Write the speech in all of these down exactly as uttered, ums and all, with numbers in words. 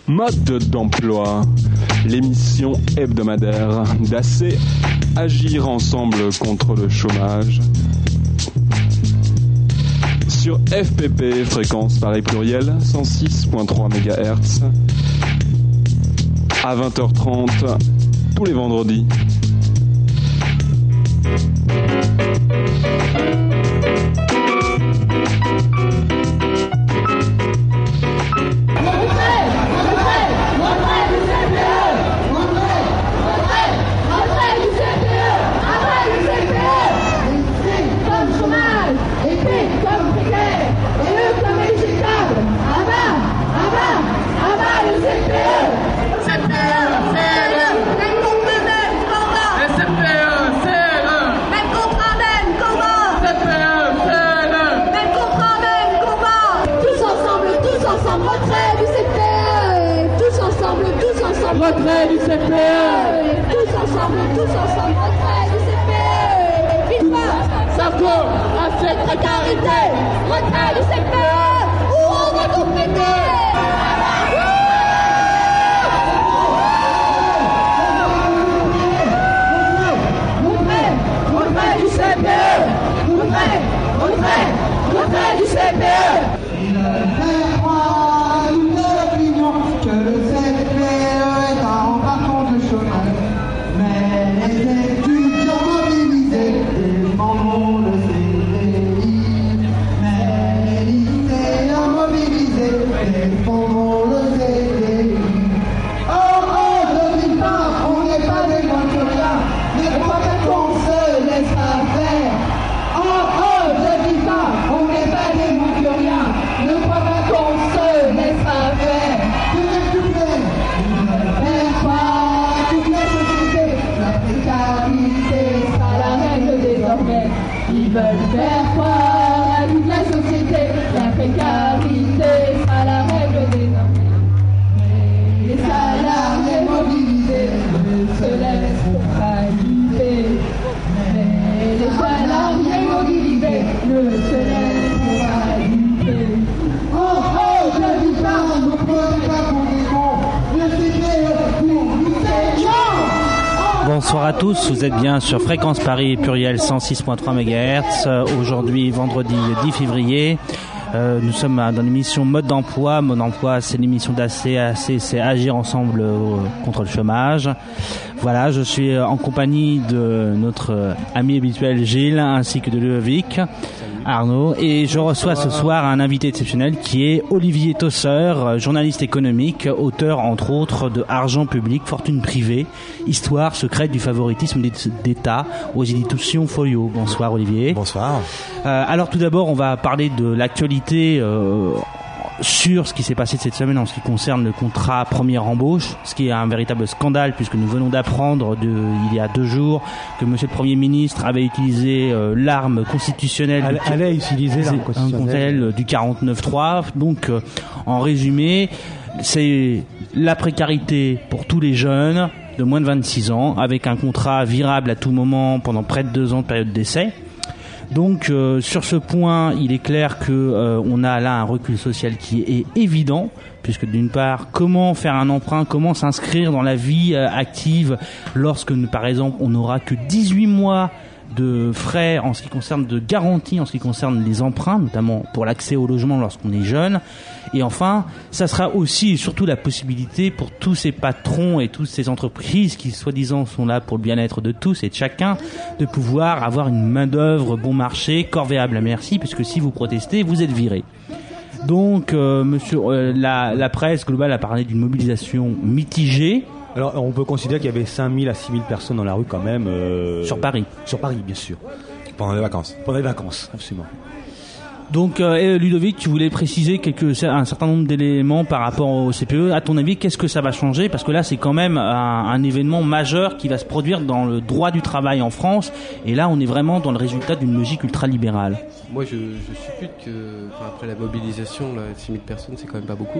Mode d'emploi, l'émission hebdomadaire d'A C, Agir ensemble contre le chômage. Sur F P P, fréquence Paris pluriel, cent six virgule trois mégahertz, à vingt heures trente, tous les vendredis. Retrait du C P E. Tous ensemble, tous ensemble, retrait du C P E. Vive Sarko à cette précarité. Retrait du C P E. Ou on va tout péter. Retrait, retrait du C P E. Retrait, retrait, retrait du C P E. Il ne fait pas une opinion que le C P E est en partant de chômage. Mais les étudiants mobilisés défendront le C D I. Mais les lycéens mobilisés défendront le C D I. Oh oh, je dis pas, on n'est pas des Manchuriens, mais pas qu'on se laisse faire. Oh oh, je dis pas, on n'est pas des Manchuriens, ne crois pas qu'on se laisse faire. S'il vous plaît, ne faites pas toute la société. La précarité sera la règle désormais. Ils veulent faire croire à toute la société. La précarité sera la règle désormais. Mais les salariés mobilisés ne se laissent pas guider. Mais les salariés mobilisés ne se laissent pas guider. Oh oh, je dis pas, ne prenez pas pour des cons. Le C P E pour vous êtes gens. Bonsoir à tous, vous êtes bien sur Fréquence Paris pluriel cent six virgule trois mégahertz. Aujourd'hui, vendredi dix février. Euh, nous sommes dans l'émission Mode d'emploi. Mode d'emploi, c'est l'émission d'A C. A C, c'est Agir ensemble euh, contre le chômage. Voilà, je suis en compagnie de notre ami habituel Gilles, ainsi que de Ludovic, Arnaud, et je reçois ce soir un invité exceptionnel qui est Olivier Tosseur, journaliste économique, auteur entre autres de Argent public, Fortune privée, Histoire secrète du favoritisme d'État aux éditions Folio. Bonsoir Olivier. Bonsoir. Euh, alors tout d'abord, on va parler de l'actualité euh, sur ce qui s'est passé cette semaine en ce qui concerne le contrat première embauche, ce qui est un véritable scandale puisque nous venons d'apprendre de, il y a deux jours que Monsieur le Premier ministre avait utilisé euh, l'arme constitutionnelle. Elle, du, allait utiliser l'arme constitutionnelle du quarante-neuf trois. Donc, euh, en résumé, c'est la précarité pour tous les jeunes de moins de vingt-six ans avec un contrat virable à tout moment pendant près de deux ans de période d'essai. Donc euh, sur ce point, il est clair que euh, on a là un recul social qui est évident, puisque d'une part, comment faire un emprunt, comment s'inscrire dans la vie euh, active lorsque, par exemple, on n'aura que dix-huit mois de frais en ce qui concerne de garantie, en ce qui concerne les emprunts, notamment pour l'accès au logement lorsqu'on est jeune. Et enfin, ça sera aussi et surtout la possibilité pour tous ces patrons et toutes ces entreprises qui, soi-disant, sont là pour le bien-être de tous et de chacun, de pouvoir avoir une main-d'œuvre bon marché, corvéable à merci, puisque si vous protestez, vous êtes viré. Donc, euh, monsieur, euh, la, la presse globale a parlé d'une mobilisation mitigée. Alors, on peut considérer qu'il y avait cinq mille à six mille personnes dans la rue quand même. Euh... Sur Paris. Sur Paris, bien sûr. Pendant les vacances. Pendant les vacances, absolument. Donc, euh, Ludovic, tu voulais préciser quelques, un certain nombre d'éléments par rapport au C P E. À ton avis, qu'est-ce que ça va changer ? Parce que là, c'est quand même un, un événement majeur qui va se produire dans le droit du travail en France. Et là, on est vraiment dans le résultat d'une logique ultralibérale. Moi, je, je suppute que, enfin, après la mobilisation, là, six mille personnes, c'est quand même pas beaucoup.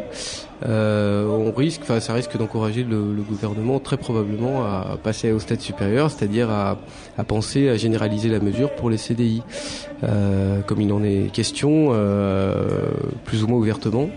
Euh, on risque, enfin, ça risque d'encourager le, le gouvernement très probablement à passer au stade supérieur, c'est-à-dire à, à penser à généraliser la mesure pour les C D I. Euh, comme il en est question, euh, plus ou moins ouvertement.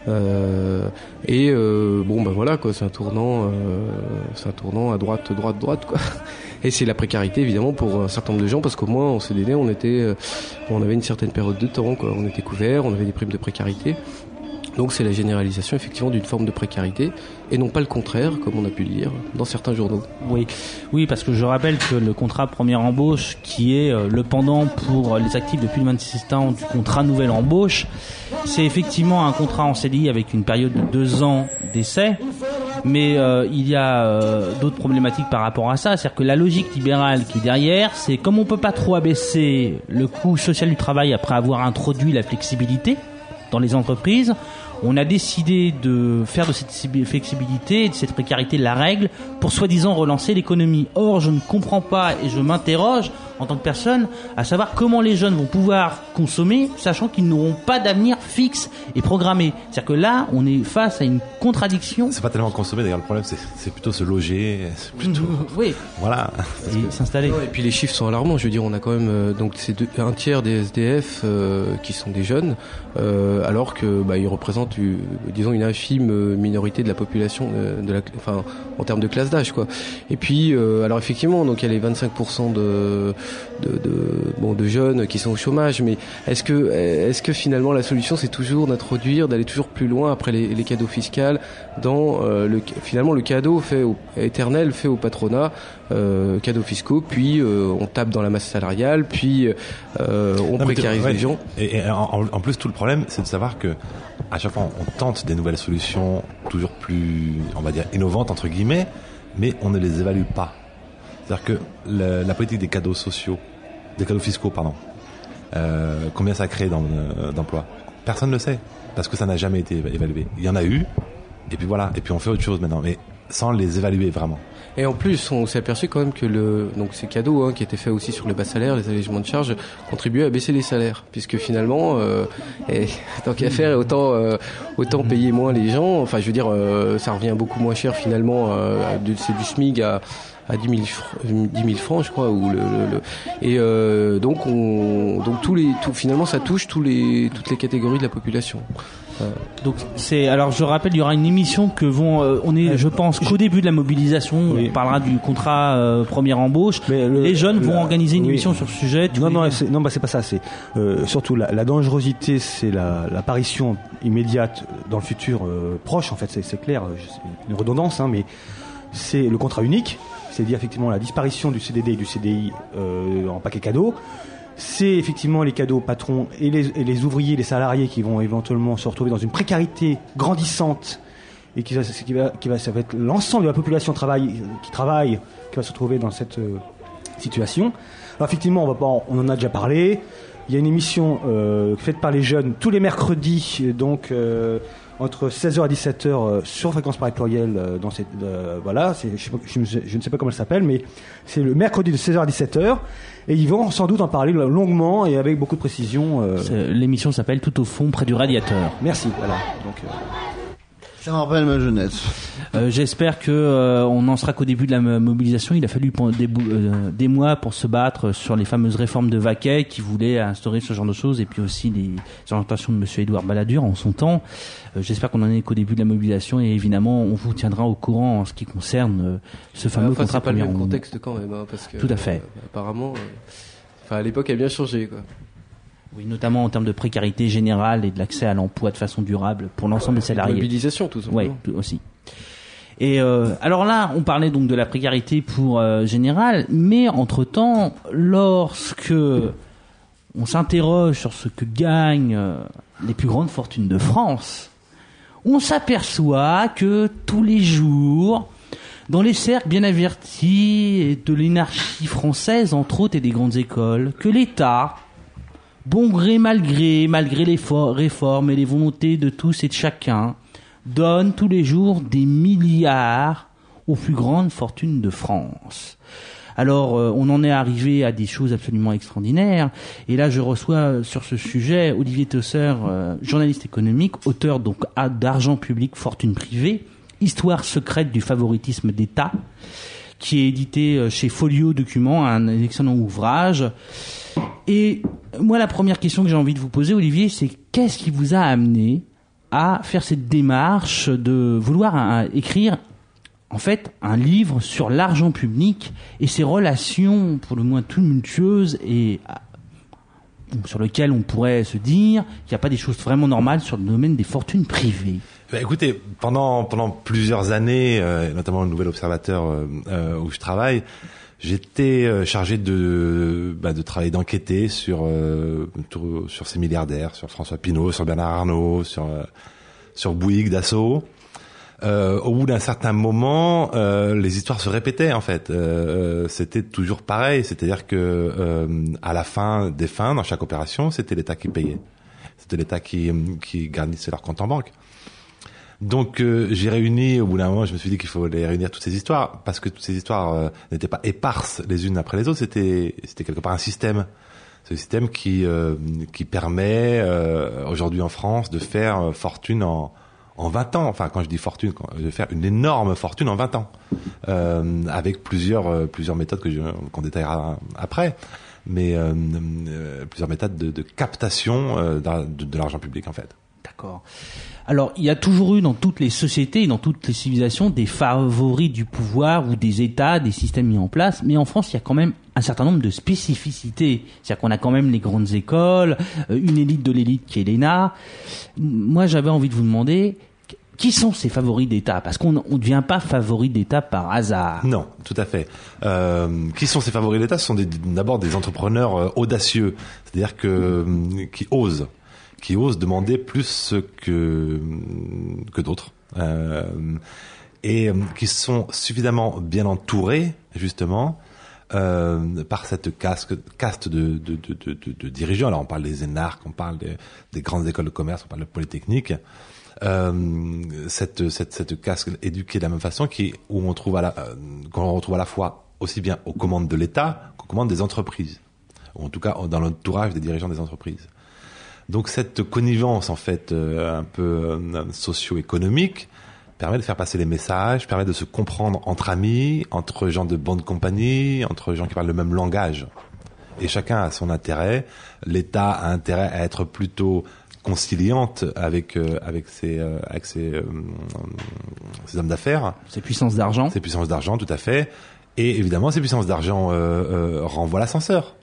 Euh, et euh, bon ben voilà quoi, c'est un tournant, euh, c'est un tournant à droite, droite, droite quoi. Et c'est la précarité évidemment pour un certain nombre de gens, parce qu'au moins en C D D on était, euh, on avait une certaine période de temps quoi, on était couvert, on avait des primes de précarité. Donc c'est la généralisation effectivement d'une forme de précarité et non pas le contraire, comme on a pu le lire dans certains journaux. Oui, oui, parce que je rappelle que le contrat première embauche, qui est le pendant pour les actifs de plus de vingt-six ans du contrat nouvelle embauche, c'est effectivement un contrat en C D I avec une période de deux ans d'essai. Mais euh, il y a euh, d'autres problématiques par rapport à ça, c'est-à-dire que la logique libérale qui est derrière, c'est comme on peut pas trop abaisser le coût social du travail après avoir introduit la flexibilité dans les entreprises, on a décidé de faire de cette flexibilité et de cette précarité la règle pour soi-disant relancer l'économie. Or, je ne comprends pas et je m'interroge en tant que personne à savoir comment les jeunes vont pouvoir consommer sachant qu'ils n'auront pas d'avenir fixe et programmé. C'est-à-dire que là, on est face à une contradiction. C'est pas tellement consommer d'ailleurs, le problème c'est, c'est plutôt se loger, c'est plutôt... Oui. Voilà. Et que... s'installer. Ouais, et puis les chiffres sont alarmants, je veux dire, on a quand même euh, donc c'est deux, un tiers des S D F euh, qui sont des jeunes, euh, alors que bah, ils représentent, euh, disons, une infime minorité de la population, euh, de la, enfin, en termes de classe d'âge, quoi. Et puis, euh, alors effectivement, donc il y a les vingt-cinq pour cent de De, de, bon, de jeunes qui sont au chômage, mais est-ce que, est-ce que finalement la solution c'est toujours d'introduire, d'aller toujours plus loin après les, les cadeaux fiscaux dans euh, le, finalement le cadeau fait au, éternel fait au patronat, euh, cadeaux fiscaux, puis euh, on tape dans la masse salariale, puis euh, on non, précarise ouais, les gens. Et, et en, en plus tout le problème c'est de savoir que à chaque fois on tente des nouvelles solutions toujours plus, on va dire innovantes entre guillemets, mais on ne les évalue pas. C'est-à-dire que la, la politique des cadeaux sociaux, des cadeaux fiscaux, pardon, euh, combien ça crée dans, euh, d'emplois, personne ne le sait, parce que ça n'a jamais été évalué. Il y en a eu, et puis voilà, et puis on fait autre chose maintenant, mais sans les évaluer vraiment. Et en plus, on s'est aperçu quand même que le, donc ces cadeaux hein, qui étaient faits aussi sur les bas salaires, les allégements de charges, contribuaient à baisser les salaires, puisque finalement, euh, et, tant qu'à faire, autant euh, autant payer moins les gens. Enfin, je veux dire, euh, ça revient beaucoup moins cher finalement. Euh, du, c'est du SMIC à à dix mille francs, je crois, ou le, le, le et euh, donc on donc tous les tout, finalement ça touche tous les toutes les catégories de la population. Euh. Donc c'est alors je rappelle il y aura une émission que vont euh, on est je pense qu'au début de la mobilisation oui. on parlera du contrat euh, première embauche. Mais le, les jeunes vont la, organiser une oui. émission sur ce sujet. Non non c'est, non bah c'est pas ça, c'est euh, surtout la, la dangerosité, c'est la, l'apparition immédiate dans le futur euh, proche en fait, c'est, c'est clair, c'est une redondance hein, mais c'est le contrat unique. C'est-à-dire effectivement la disparition du C D D et du C D I euh, en paquet cadeau. C'est effectivement les cadeaux patrons et les, et les ouvriers, les salariés qui vont éventuellement se retrouver dans une précarité grandissante et qui va, qui va, qui va, ça va être l'ensemble de la population travail, qui travaille qui va se retrouver dans cette euh, situation. Alors effectivement, on va pas, on en a déjà parlé. Il y a une émission euh, faite par les jeunes tous les mercredis, donc. Euh, entre seize heures et dix-sept heures euh, sur Fréquence Paris Pluriel euh, dans cette euh, voilà c'est, je, sais pas, je, je ne sais pas comment elle s'appelle mais c'est le mercredi de seize heures à dix-sept heures et ils vont sans doute en parler longuement et avec beaucoup de précision euh... l'émission s'appelle Tout au fond près du radiateur. Merci voilà donc euh... ça me rappelle ma jeunesse. Euh, j'espère que euh, on n'en sera qu'au début de la mobilisation. Il a fallu des, euh, des mois pour se battre sur les fameuses réformes de Vaquet qui voulaient instaurer ce genre de choses et puis aussi les orientations de monsieur Édouard Balladur en son temps. Euh, j'espère qu'on en est qu'au début de la mobilisation et évidemment on vous tiendra au courant en ce qui concerne euh, ce fameux enfin, contrat. C'est pas le même contexte quand même hein, parce que tout à fait. Euh, apparemment, euh, enfin l'époque a bien changé quoi. Oui, notamment en termes de précarité générale et de l'accès à l'emploi de façon durable pour l'ensemble des salariés. De mobilisation, tout simplement. Oui, aussi. Et euh, alors là, on parlait donc de la précarité pour euh, générale, mais entre-temps, lorsque on s'interroge sur ce que gagnent euh, les plus grandes fortunes de France, on s'aperçoit que tous les jours, dans les cercles bien avertis de l'énarchie française, entre autres, et des grandes écoles, que l'État, bon gré mal gré, malgré les for- réformes et les volontés de tous et de chacun, donne tous les jours des milliards aux plus grandes fortunes de France. Alors, euh, on en est arrivé à des choses absolument extraordinaires. Et là, je reçois euh, sur ce sujet Olivier Tosser, euh, journaliste économique, auteur donc à d'Argent public, fortune privée, histoire secrète du favoritisme d'État, qui est édité euh, chez Folio Documents, un excellent ouvrage. Et moi, la première question que j'ai envie de vous poser, Olivier, c'est qu'est-ce qui vous a amené à faire cette démarche de vouloir un, écrire en fait un livre sur l'argent public et ses relations pour le moins tumultueuses et sur lequel on pourrait se dire qu'il n'y a pas des choses vraiment normales sur le domaine des fortunes privées. Bah, écoutez, pendant pendant plusieurs années, euh, notamment le Nouvel Observateur euh, euh, où je travaille, j'étais euh, chargé de bah, de travailler, d'enquêter sur euh, tout, sur ces milliardaires, sur François Pinault, sur Bernard Arnault, sur euh, sur Bouygues, Dassault. Euh, au bout d'un certain moment, euh, les histoires se répétaient en fait. Euh, c'était toujours pareil, c'est-à-dire que euh, à la fin des fins, dans chaque opération, c'était l'État qui payait, c'était l'État qui qui garnissait leur compte en banque. Donc euh, j'ai réuni, au bout d'un moment, je me suis dit qu'il fallait réunir toutes ces histoires parce que toutes ces histoires euh, n'étaient pas éparses les unes après les autres. C'était c'était quelque part un système, c'est un système qui euh, qui permet euh, aujourd'hui en France de faire euh, fortune en en vingt ans, enfin quand je dis fortune, de faire une énorme fortune en vingt ans, euh, avec plusieurs euh, plusieurs méthodes que je, qu'on détaillera après, mais euh, euh, plusieurs méthodes de, de captation euh, de, de l'argent public en fait. D'accord. Alors, il y a toujours eu dans toutes les sociétés et dans toutes les civilisations des favoris du pouvoir ou des États, des systèmes mis en place. Mais en France, il y a quand même un certain nombre de spécificités. C'est-à-dire qu'on a quand même les grandes écoles, une élite de l'élite qui est l'E N A. Moi, j'avais envie de vous demander, qui sont ces favoris d'État ? Parce qu'on ne devient pas favori d'État par hasard. Non, tout à fait. Euh, qui sont ces favoris d'État ? Ce sont des, d'abord des entrepreneurs euh, audacieux, c'est-à-dire que euh, qui osent. qui osent demander plus que que d'autres euh, et euh, qui sont suffisamment bien entourés justement euh, par cette caste caste de de, de de de dirigeants. Alors on parle des énarques, on parle des, des grandes écoles de commerce, on parle de Polytechnique. Euh, cette cette cette caste éduquée de la même façon, qui où on trouve à la euh, qu'on retrouve à la fois aussi bien aux commandes de l'État qu'aux commandes des entreprises, ou en tout cas dans l'entourage des dirigeants des entreprises. Donc cette connivence en fait euh, un peu euh, socio-économique permet de faire passer les messages, permet de se comprendre entre amis, entre gens de bonne compagnie, entre gens qui parlent le même langage. Et chacun a son intérêt. L'État a intérêt à être plutôt conciliante avec euh, avec ses euh, avec ses, euh, ses hommes d'affaires, ses puissances d'argent, ses puissances d'argent, tout à fait. Et évidemment, ces puissances d'argent euh, euh, renvoient l'ascenseur.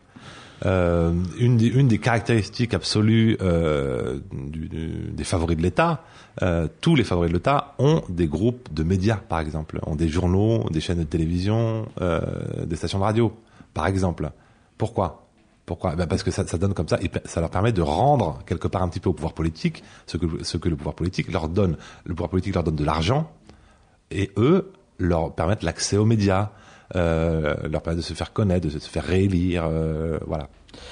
Euh, une des une des caractéristiques absolues euh, du, du, des favoris de l'État, euh, tous les favoris de l'État ont des groupes de médias, par exemple, ont des journaux, des chaînes de télévision, euh, des stations de radio, par exemple. Pourquoi ? Pourquoi ? Ben parce que ça, ça donne comme ça, et ça leur permet de rendre quelque part un petit peu au pouvoir politique ce que ce que le pouvoir politique leur donne. Le pouvoir politique leur donne de l'argent, et eux leur permettent l'accès aux médias. Euh, leur permettre de se faire connaître, de se faire réélire, euh, voilà.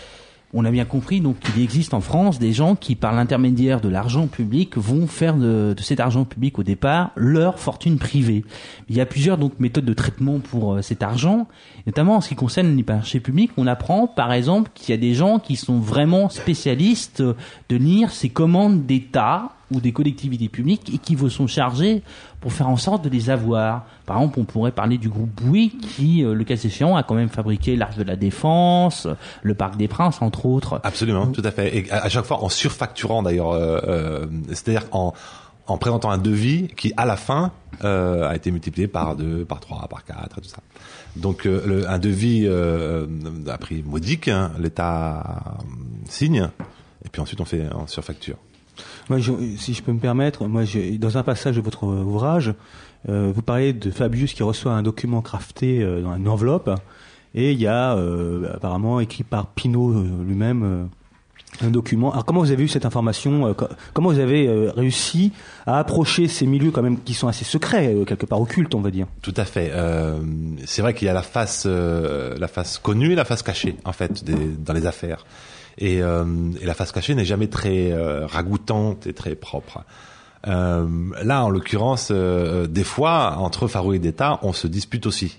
On a bien compris donc qu'il existe en France des gens qui, par l'intermédiaire de l'argent public, vont faire de, de cet argent public au départ leur fortune privée. Il y a plusieurs donc méthodes de traitement pour euh, cet argent, notamment en ce qui concerne les marchés publics. On apprend par exemple qu'il y a des gens qui sont vraiment spécialistes de lire ces commandes d'État ou des collectivités publiques et qui sont chargés pour faire en sorte de les avoir. Par exemple, on pourrait parler du groupe Bouygues qui, euh, le cas échéant, a quand même fabriqué l'Arc de la Défense, le Parc des Princes, entre autres. Absolument, tout à fait. Et à, à chaque fois en surfacturant d'ailleurs, euh, euh, c'est-à-dire en, en présentant un devis qui, à la fin, euh, a été multiplié par deux, par trois, par quatre, et tout ça. Donc euh, le, un devis euh, à prix modique, hein, l'État signe, et puis ensuite on fait en surfacture. Moi, je, si je peux me permettre, moi, je, dans un passage de votre ouvrage, euh, vous parlez de Fabius qui reçoit un document crafté euh, dans une enveloppe, et il y a euh, apparemment écrit par Pinault euh, lui-même euh, un document. Alors, comment vous avez eu cette information euh, Comment vous avez euh, réussi à approcher ces milieux quand même qui sont assez secrets, euh, quelque part occultes, on va dire? Tout à fait. Euh, c'est vrai qu'il y a la face, euh, la face connue et la face cachée, en fait, des, dans les affaires. Et, euh, et la face cachée n'est jamais très euh, ragoûtante et très propre. Euh, là, en l'occurrence, euh, des fois, entre favoris d'État, on se dispute aussi.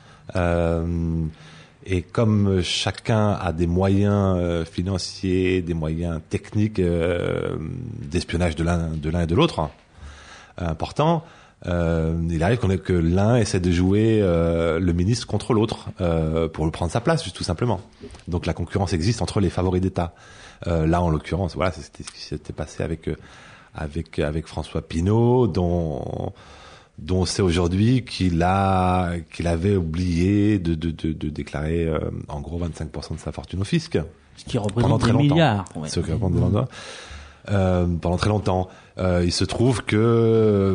Euh, et comme chacun a des moyens euh, financiers, des moyens techniques euh, d'espionnage de l'un, de l'un et de l'autre, euh, important, euh, il arrive qu'on ait que l'un essaie de jouer euh, le ministre contre l'autre euh, pour le prendre sa place, juste tout simplement. Donc la concurrence existe entre les favoris d'État. Euh, là, en l'occurrence, voilà, c'était ce qui s'était passé avec euh, avec avec François Pinault, dont dont on sait aujourd'hui qu'il a qu'il avait oublié de de de, de déclarer euh, en gros vingt-cinq pour cent de sa fortune au fisc. Ce qui représente des milliards. Ouais. Ce qui représente des milliards. Euh, pendant très longtemps. Euh, il se trouve que, euh,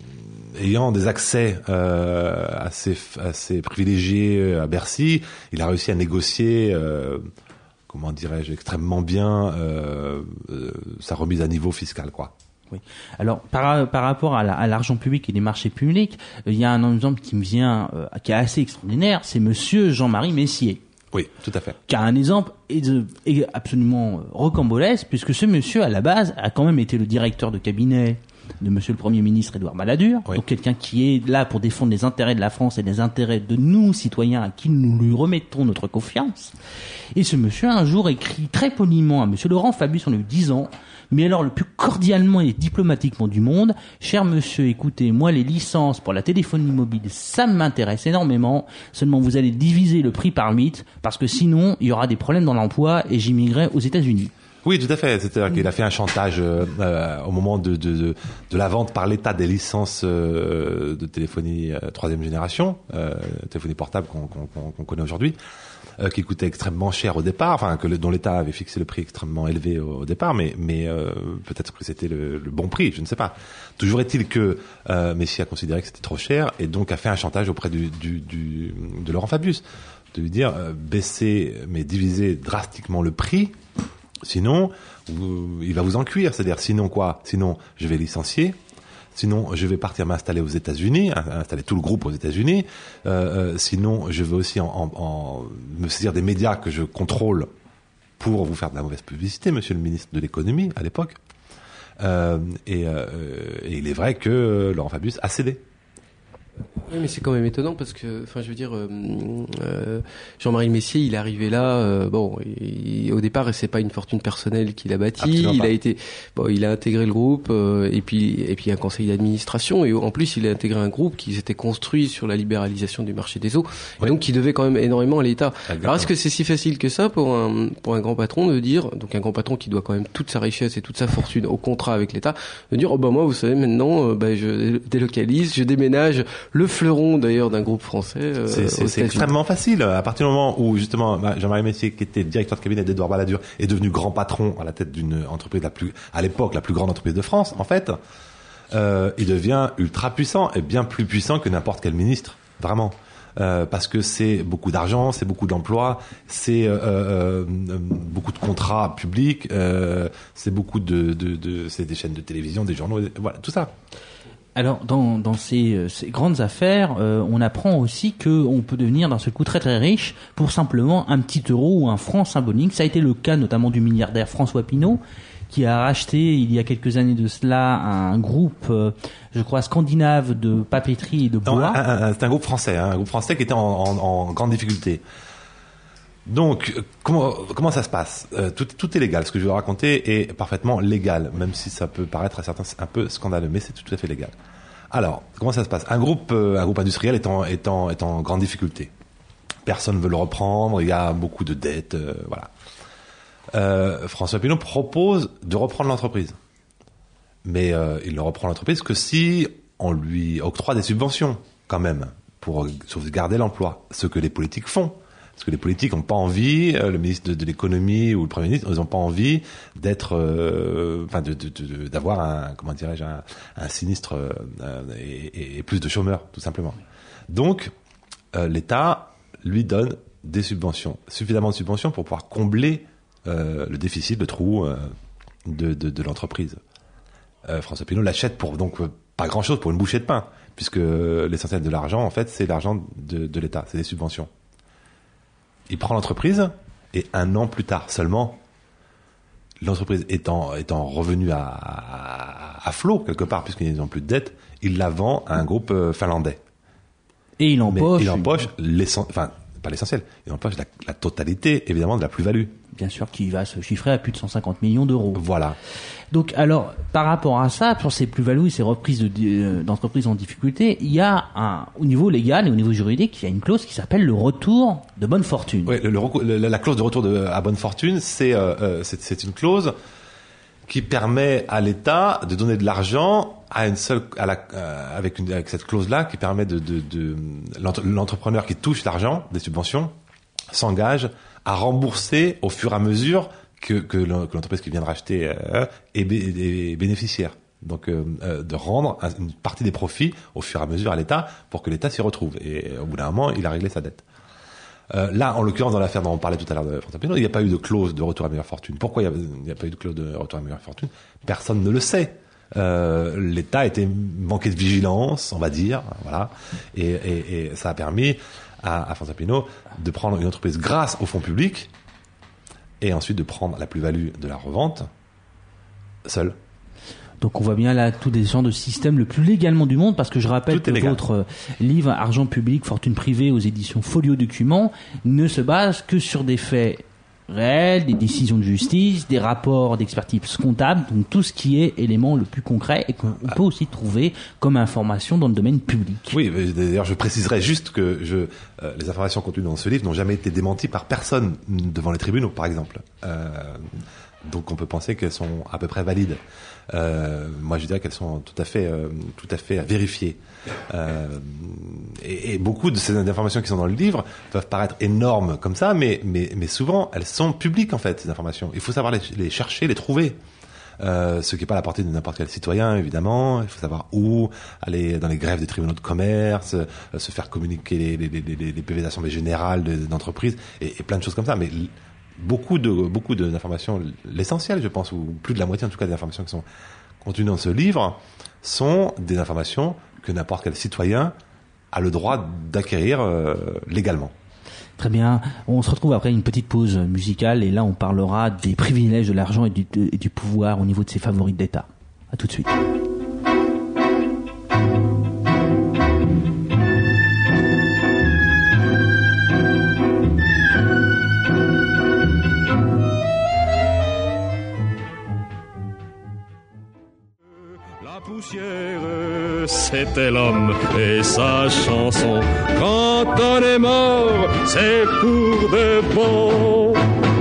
ayant des accès euh, assez, assez privilégiés à Bercy, il a réussi à négocier, euh, comment dirais-je, extrêmement bien euh, euh, sa remise à niveau fiscal, quoi. Oui. Alors, par, par rapport à, la, à l'argent public et les marchés publics, il y a un exemple qui me vient, euh, qui est assez extraordinaire, c'est Monsieur Jean-Marie Messier. Oui, tout à fait. Qui a un exemple absolument rocambolesque, puisque ce monsieur, à la base, a quand même été le directeur de cabinet de monsieur le Premier ministre Édouard Balladur, oui. Donc quelqu'un qui est là pour défendre les intérêts de la France et les intérêts de nous, citoyens, à qui nous lui remettons notre confiance. Et ce monsieur, un jour, écrit très poliment à monsieur Laurent Fabius, on a eu dix ans, mais alors le plus cordialement et diplomatiquement du monde: cher monsieur, écoutez, moi les licences pour la téléphonie mobile, ça m'intéresse énormément, seulement vous allez diviser le prix par huit, parce que sinon il y aura des problèmes dans l'emploi et j'immigrerai aux États-Unis. Oui, tout à fait. C'est-à-dire qu'il a fait un chantage euh, au moment de, de, de, de la vente par l'État des licences euh, de téléphonie euh, troisième génération, euh, téléphonie portable qu'on, qu'on, qu'on connaît aujourd'hui, euh, qui coûtait extrêmement cher au départ, enfin que le, dont l'État avait fixé le prix extrêmement élevé au, au départ, mais, mais euh, peut-être que c'était le, le bon prix, je ne sais pas. Toujours est-il que euh, Messier a considéré que c'était trop cher et donc a fait un chantage auprès du, du, du, de Laurent Fabius, de lui dire euh, baissez mais divisez drastiquement le prix. Sinon, vous, il va vous en cuire. C'est-à-dire, sinon quoi? Sinon, je vais licencier. Sinon, je vais partir m'installer aux États-Unis, installer tout le groupe aux États-Unis. Euh, euh, sinon, je vais aussi en, en, en me saisir des médias que je contrôle pour vous faire de la mauvaise publicité, monsieur le ministre de l'économie à l'époque. Euh, et, euh, et il est vrai que Laurent Fabius a cédé. Oui, mais c'est quand même étonnant parce que, enfin, je veux dire, euh, euh, Jean-Marie Messier, il est arrivé là. Euh, bon, il, au départ, c'est pas une fortune personnelle qu'il a bâtie. Absolument il pas. a été, bon, il a intégré le groupe euh, et puis et puis un conseil d'administration et en plus, il a intégré un groupe qui s'était construit sur la libéralisation du marché des eaux, oui. Et donc qui devait quand même énormément à l'État. Exactement. Alors, est-ce que c'est si facile que ça pour un pour un grand patron de dire, donc un grand patron qui doit quand même toute sa richesse et toute sa fortune au contrat avec l'État, de dire, oh bah moi, vous savez, maintenant, euh, bah, je délocalise, je déménage. Le fleuron d'ailleurs d'un groupe français. Euh, c'est, c'est, c'est extrêmement facile. À partir du moment où justement Jean-Marie Messier, qui était directeur de cabinet d'Édouard Balladur, est devenu grand patron à la tête d'une entreprise la plus, à l'époque, la plus grande entreprise de France, en fait, euh, il devient ultra puissant et bien plus puissant que n'importe quel ministre, vraiment. Euh, parce que c'est beaucoup d'argent, c'est beaucoup d'emplois, c'est euh, euh, beaucoup de contrats publics, euh, c'est beaucoup de, de, de, c'est des chaînes de télévision, des journaux, voilà, tout ça. Alors, dans, dans ces, ces grandes affaires, euh, on apprend aussi qu'on peut devenir d'un seul coup très très riche pour simplement un petit euro ou un franc symbolique. Ça a été le cas notamment du milliardaire François Pinault, qui a racheté il y a quelques années de cela un groupe, euh, je crois, scandinave de papeterie et de bois. Non, un, un, un, c'est un groupe français, hein, un groupe français qui était en, en, en grande difficulté. Donc, comment, comment ça se passe? euh, tout, tout est légal. Ce que je vais vous raconter est parfaitement légal, même si ça peut paraître à certains un peu scandaleux, mais c'est tout à fait légal. Alors, comment ça se passe? Un groupe, euh, un groupe industriel est en, est en, est en grande difficulté. Personne ne veut le reprendre, il y a beaucoup de dettes, euh, voilà. Euh, François Pinault propose de reprendre l'entreprise. Mais euh, il ne reprend l'entreprise que si on lui octroie des subventions, quand même, pour sauvegarder l'emploi. Ce que les politiques font. Parce que les politiques n'ont pas envie, euh, le ministre de, de l'économie ou le premier ministre, ils n'ont pas envie d'être, euh, enfin, de, de, de, d'avoir un, comment dirais-je, un, un sinistre euh, et, et plus de chômeurs, tout simplement. Donc, euh, l'État lui donne des subventions, suffisamment de subventions pour pouvoir combler euh, le déficit, le trou euh, de, de, de l'entreprise. Euh, François Pinault l'achète pour donc euh, pas grand-chose, pour une bouchée de pain, puisque l'essentiel de l'argent, en fait, c'est l'argent de, de l'État, c'est des subventions. Il prend l'entreprise et un an plus tard seulement, l'entreprise étant, étant revenue à, à, à flot quelque part, puisqu'ils n'ont plus de dette, il la vend à un groupe finlandais. Et il empoche. Mais il empoche l'essentiel, enfin, pas l'essentiel, il empoche la, la totalité, évidemment, de la plus-value. Bien sûr, qui va se chiffrer à plus de cent cinquante millions d'euros. Voilà. Donc, alors, par rapport à ça, sur ces plus-values et ces reprises de, euh, d'entreprises en difficulté, il y a un, au niveau légal et au niveau juridique, il y a une clause qui s'appelle le retour de bonne fortune. Oui, le, le, le, la clause de retour de, à bonne fortune, c'est, euh, c'est, c'est une clause qui permet à l'État de donner de l'argent à une seule, à la, euh, avec, une, avec cette clause-là qui permet de, de, de l'entrepreneur qui touche l'argent des subventions s'engage à rembourser au fur et à mesure que, que l'entreprise qui vient de racheter euh, est, est, est bénéficiaire. Donc euh, euh, de rendre une partie des profits au fur et à mesure à l'État pour que l'État s'y retrouve. Et au bout d'un moment, il a réglé sa dette. Euh, là, en l'occurrence, dans l'affaire dont on parlait tout à l'heure de François Pinault, il n'y a pas eu de clause de retour à meilleure fortune. Pourquoi il n'y a, a pas eu de clause de retour à meilleure fortune? Personne ne le sait. Euh, L'État était manqué de vigilance, on va dire, voilà, et, et, et ça a permis à, à François Pinault de prendre une entreprise grâce aux fonds publics et ensuite de prendre la plus-value de la revente seul. Donc on voit bien là tous des genres de systèmes le plus légalement du monde, parce que je rappelle que légal. votre livre Argent public, fortune privée aux éditions Folio Documents ne se base que sur des faits réels, des décisions de justice, des rapports d'expertise comptable, donc tout ce qui est élément le plus concret et qu'on peut aussi trouver comme information dans le domaine public. Oui, d'ailleurs je préciserai juste que je, euh, les informations contenues dans ce livre n'ont jamais été démenties par personne devant les tribunaux, par exemple. Euh, donc on peut penser qu'elles sont à peu près valides. Euh, moi, je dirais qu'elles sont tout à fait, euh, tout à fait vérifiées. Euh, et, et beaucoup de ces informations qui sont dans le livre peuvent paraître énormes comme ça, mais, mais, mais souvent elles sont publiques en fait, ces informations. Il faut savoir les, les chercher, les trouver. Euh, ce qui n'est pas à la portée de n'importe quel citoyen, évidemment. Il faut savoir où aller dans les grèves des tribunaux de commerce, euh, se faire communiquer les, les, les, les, les P V d'assemblée générale d'entreprise et, et plein de choses comme ça. Mais beaucoup de beaucoup d'informations, l'essentiel, je pense, ou plus de la moitié en tout cas des informations qui sont contenues dans ce livre, sont des informations que n'importe quel citoyen a le droit d'acquérir euh, légalement. Très bien. On se retrouve après une petite pause musicale et là on parlera des privilèges de l'argent et du, de, et du pouvoir au niveau de ses favoris d'État. À tout de suite. C'était l'homme et sa chanson. Quand on est mort, c'est pour de bon.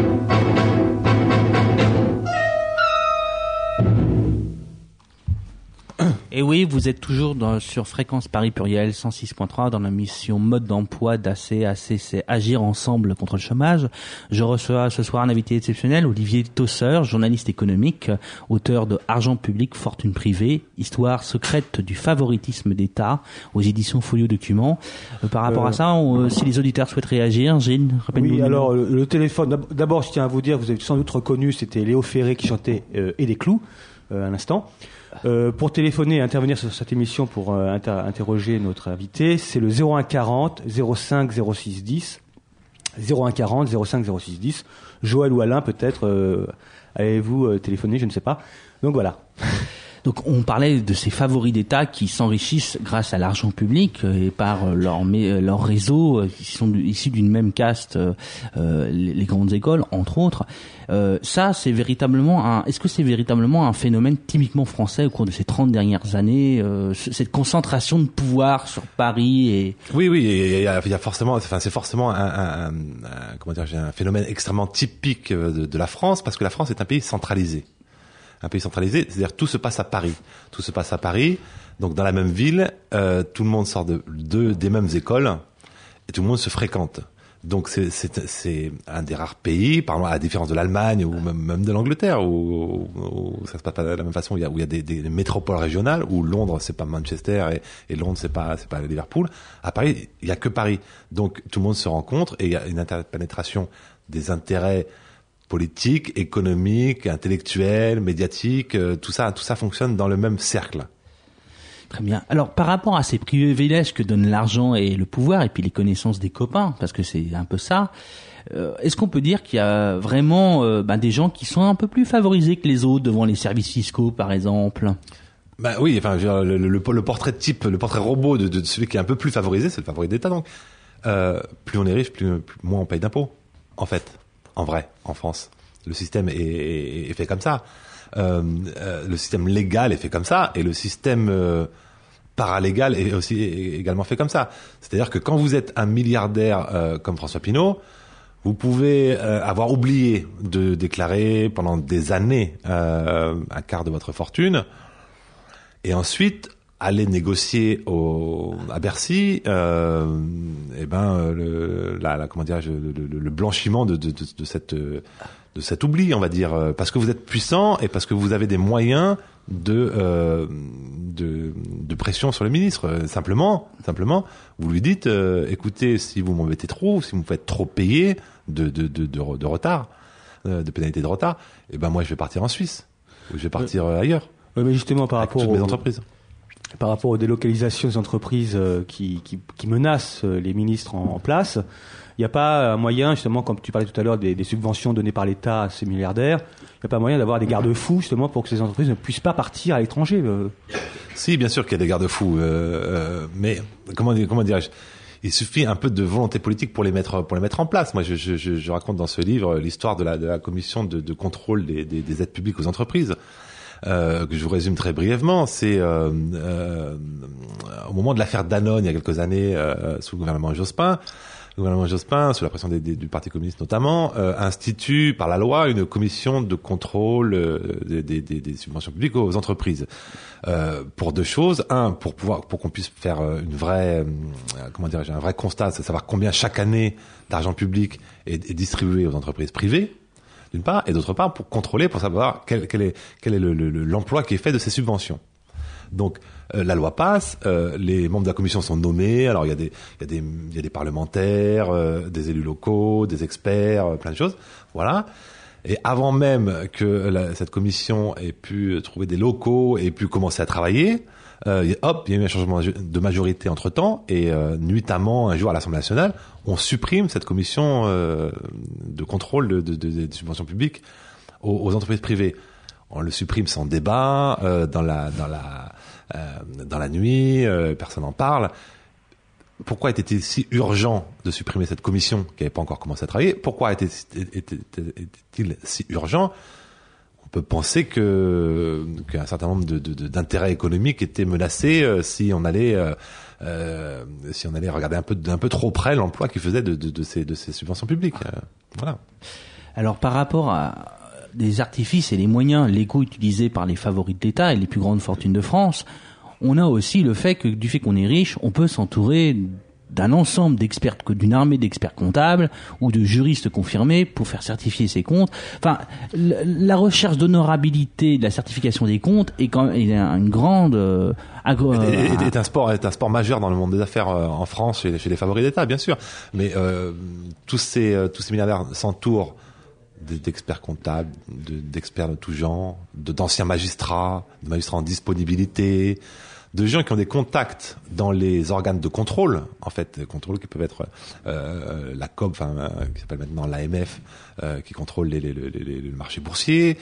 Et oui, vous êtes toujours dans, sur Fréquence Paris Pluriel cent six point trois dans la mission Mode d'emploi d'A C A C, c'est Agir ensemble contre le chômage. Je reçois ce soir un invité exceptionnel, Olivier Tosseur, journaliste économique, auteur de Argent public, fortune privée, histoire secrète du favoritisme d'État aux éditions Folio Documents. Euh, par rapport euh, à ça, on, euh, si les auditeurs souhaitent réagir, Gilles, rappelle-nous. Oui, alors le, le téléphone, d'abord je tiens à vous dire, vous avez sans doute reconnu, c'était Léo Ferré qui chantait euh, Et des clous, euh, un instant. Euh, pour téléphoner et intervenir sur cette émission pour euh, inter- interroger notre invité, c'est le zéro un quarante zéro cinq zéro six dix. zéro un quarante zéro cinq zéro six dix. Joël ou Alain peut-être, euh, avez-vous euh, téléphoné, je ne sais pas. Donc voilà. Donc on parlait de ces favoris d'État qui s'enrichissent grâce à l'argent public et par leur, leur réseau, qui sont issus d'une même caste, euh, les, les grandes écoles, entre autres. Euh, ça, c'est véritablement un. Est-ce que c'est véritablement un phénomène typiquement français au cours de ces trente dernières années, euh, cette concentration de pouvoir sur Paris et. Oui, oui, il y a, il y a forcément, enfin, c'est forcément un, un, un, comment dire, un phénomène extrêmement typique de, de la France, parce que la France est un pays centralisé. Un pays centralisé, c'est-à-dire tout se passe à Paris. Tout se passe à Paris, donc dans la même ville, euh, tout le monde sort de, de des mêmes écoles et tout le monde se fréquente. Donc c'est c'est c'est un des rares pays, par exemple, à la différence de l'Allemagne ou même, même de l'Angleterre, où, où, où ça se passe pas de la même façon. Où il y a où il y a des, des métropoles régionales, où Londres c'est pas Manchester et, et Londres c'est pas c'est pas Liverpool. À Paris, il y a que Paris. Donc tout le monde se rencontre et il y a une interpénétration des intérêts politique, économique, intellectuel, médiatique, euh, tout ça, tout ça fonctionne dans le même cercle. Très bien. Alors, par rapport à ces privilèges que donnent l'argent et le pouvoir, et puis les connaissances des copains, parce que c'est un peu ça, euh, est-ce qu'on peut dire qu'il y a vraiment euh, ben, des gens qui sont un peu plus favorisés que les autres devant les services fiscaux, par exemple ? Ben oui, enfin, je veux dire, le, le, le portrait type, le portrait robot de, de celui qui est un peu plus favorisé, c'est le favori d'État. Donc, euh, plus on est riche, plus, plus moins on paye d'impôts, en fait. En vrai, en France, le système est, est, est fait comme ça. Euh, euh, le système légal est fait comme ça, et le système euh, paralégal est aussi est également fait comme ça. C'est-à-dire que quand vous êtes un milliardaire euh, comme François Pinault, Vous pouvez euh, avoir oublié de déclarer pendant des années euh, un quart de votre fortune, et ensuite aller négocier au, à Bercy, euh, et ben le, la, la, comment dirais-je, le, le, le blanchiment de, de, de, de cette de cet oubli, on va dire, parce que vous êtes puissant et parce que vous avez des moyens de euh, de, de pression sur le ministre. Simplement, simplement, vous lui dites, euh, écoutez, si vous m'embêtez trop, si vous me faites trop payer de de de, de, de retard, euh, de pénalité de retard, et ben moi je vais partir en Suisse, ou je vais partir euh, ailleurs. Oui, mais justement par rapport aux mes entreprises. Par rapport aux délocalisations des entreprises euh, qui, qui, qui menacent euh, les ministres en, en place, il n'y a pas un moyen, justement, comme tu parlais tout à l'heure des, des subventions données par l'État à ces milliardaires, il n'y a pas moyen d'avoir des garde-fous, justement, pour que ces entreprises ne puissent pas partir à l'étranger. euh. Si, bien sûr qu'il y a des garde-fous, euh, euh, mais comment, comment dirais-je, il suffit un peu de volonté politique pour les mettre pour les mettre en place. Moi, je, je, je raconte dans ce livre l'histoire de la, de la commission de, de contrôle des, des, des aides publiques aux entreprises. Euh, que je vous résume très brièvement, c'est euh, euh, au moment de l'affaire Danone il y a quelques années euh, sous le gouvernement Jospin, le gouvernement Jospin, sous la pression des, des, du Parti communiste notamment, euh, institue par la loi une commission de contrôle euh, des, des, des subventions publiques aux entreprises euh, pour deux choses. Un, pour pouvoir pour qu'on puisse faire une vraie euh, comment dirais-je, un vrai constat, c'est savoir combien chaque année d'argent public est, est distribué aux entreprises privées, d'une part, et d'autre part pour contrôler, pour savoir quel, quel est, quel est le, le, l'emploi qui est fait de ces subventions. Donc euh, la loi passe, euh, les membres de la commission sont nommés, alors il y a des, il y a des, il y a des parlementaires, euh, des élus locaux, des experts, euh, plein de choses, voilà. Et avant même que la, cette commission ait pu trouver des locaux et pu commencer à travailler, euh, hop, il y a eu un changement de majorité entre-temps, et euh, nuitamment, un jour à l'Assemblée nationale, on supprime cette commission euh, de contrôle de, de, de, des subventions publiques aux, aux entreprises privées. On le supprime sans débat, euh, dans la dans la euh, dans la nuit, euh, personne n'en parle. Pourquoi était-il si urgent de supprimer cette commission qui n'avait pas encore commencé à travailler? Pourquoi était-il, était-il si urgent? On peut penser que qu'un certain nombre de, de, de, d'intérêts économiques étaient menacés euh, si on allait euh, euh, si on allait regarder un peu d'un peu trop près l'emploi qu'ils faisaient de, de, de ces de ces subventions publiques. Euh, voilà. Alors par rapport à des artifices et les moyens légaux utilisés par les favoris de l'État et les plus grandes fortunes de France, on a aussi le fait que du fait qu'on est riche, on peut s'entourer d'un ensemble d'experts, d'une armée d'experts comptables ou de juristes confirmés pour faire certifier ses comptes. Enfin, la recherche d'honorabilité de la certification des comptes est quand même est une grande euh, agro- est, est, est un sport est un sport majeur dans le monde des affaires euh, en France chez, chez les favoris d'État, bien sûr. Mais euh, tous ces euh, tous ces milliardaires s'entourent d'experts comptables, de, d'experts de tout genre, de, d'anciens magistrats, de magistrats en disponibilité, de gens qui ont des contacts dans les organes de contrôle, en fait, contrôle qui peuvent être euh, la C O B, enfin, euh, qui s'appelle maintenant l'A M F, euh, qui contrôle les, les, les, les, le marché boursier,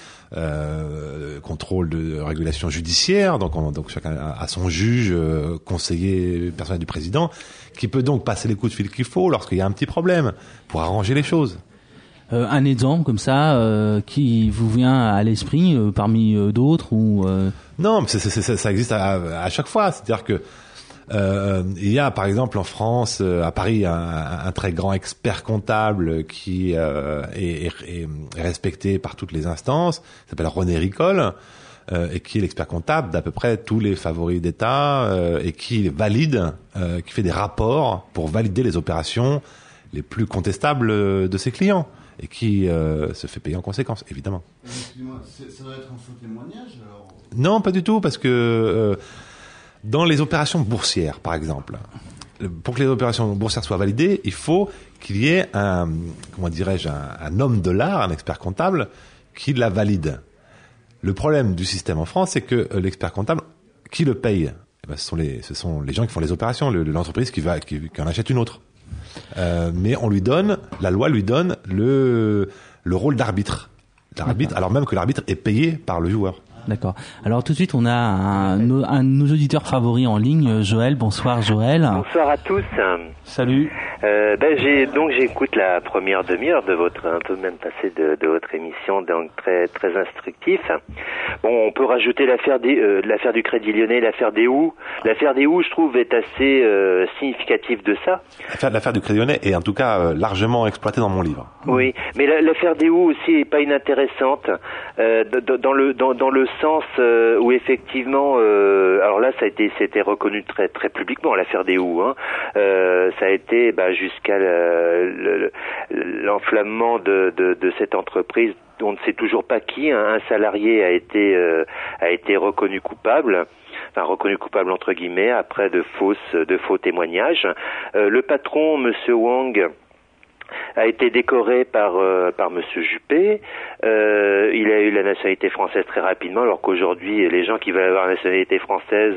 euh, contrôle de régulation judiciaire, donc, on, donc chacun a son juge, euh, conseiller personnel du président, qui peut donc passer les coups de fil qu'il faut lorsqu'il y a un petit problème, pour arranger les choses. Euh, un exemple comme ça euh, qui vous vient à l'esprit euh, parmi euh, d'autres ou euh... Non, mais c'est, c'est, c'est, ça existe à, à chaque fois. C'est-à-dire que euh, il y a par exemple en France, euh, à Paris, un, un très grand expert comptable qui euh, est, est, est respecté par toutes les instances. Il s'appelle René Ricol. Euh, et qui est l'expert comptable d'à peu près tous les favoris d'État euh, et qui valide, euh, qui fait des rapports pour valider les opérations les plus contestables de ses clients. Et qui euh, se fait payer en conséquence, évidemment. Excusez-moi, ça doit être un faux témoignage alors? Non, pas du tout, parce que euh, dans les opérations boursières, par exemple, pour que les opérations boursières soient validées, il faut qu'il y ait un, comment dirais-je, un, un homme de l'art, un expert comptable, qui la valide. Le problème du système en France, c'est que euh, l'expert comptable, qui le paye? Eh ben, ce sont les, ce sont les gens qui font les opérations, le, l'entreprise qui va, qui, qui en achète une autre. Euh, mais on lui donne, la loi lui donne le le rôle d'arbitre, l'arbitre, alors même que l'arbitre est payé par le joueur. Ah, D'accord. Alors tout de suite, on a un, un de nos auditeurs favoris en ligne, Joël. Bonsoir Joël. Bonsoir à tous. Salut. Euh, ben j'ai donc j'écoute la première demi-heure de votre un peu même passé de, de votre émission, donc très très instructif. Bon, on peut rajouter l'affaire des euh, l'affaire du Crédit Lyonnais, l'affaire des Houes. L'affaire des Houes, je trouve, est assez euh, significative de ça. L'affaire, l'affaire du Crédit Lyonnais est en tout cas euh, largement exploitée dans mon livre. Oui, mais la, l'affaire des Houes aussi est pas inintéressante euh, dans, dans le dans, dans le sens euh, où effectivement, euh, alors là ça a été c'était reconnu très très publiquement l'affaire des Houes. Hein. Euh, ça a été bah, jusqu'à le, le, l'enflammement de, de de cette entreprise. On ne sait toujours pas qui. Hein. Un salarié a été euh, a été reconnu coupable. Enfin, reconnu coupable entre guillemets après de fausses de faux témoignages. Euh, le patron, Monsieur Wang, a été décoré par euh, par Monsieur Juppé. Euh, il a eu la nationalité française très rapidement, alors qu'aujourd'hui les gens qui veulent avoir la nationalité française,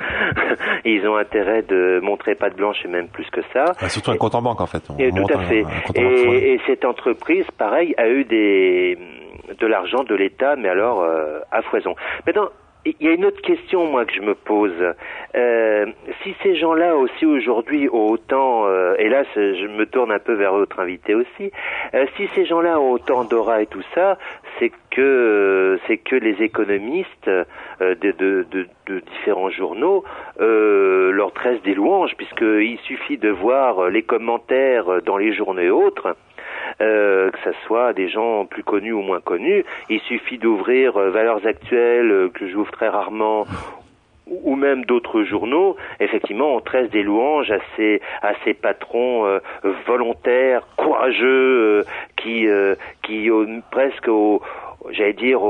ils ont intérêt de montrer patte blanche et même plus que ça. Bah, surtout un compte en banque en fait. On et, tout à fait. Un, un et, et cette entreprise, pareil, a eu des de l'argent de l'État, mais alors euh, à foison. Maintenant, il y a une autre question, moi, que je me pose. Euh, si ces gens-là aussi aujourd'hui ont autant, euh, et là je me tourne un peu vers votre invité aussi, euh, si ces gens-là ont autant d'aura et tout ça, c'est que euh, c'est que les économistes euh, de, de, de, de différents journaux euh, leur tressent des louanges, puisqu'il suffit de voir les commentaires dans les journaux et autres. Euh, que ça soit des gens plus connus ou moins connus, il suffit d'ouvrir euh, Valeurs Actuelles, euh, que j'ouvre très rarement, ou, ou même d'autres journaux. Effectivement, on tresse des louanges à ces, à ces patrons euh, volontaires, courageux, euh, qui, euh, qui au, presque au j'allais dire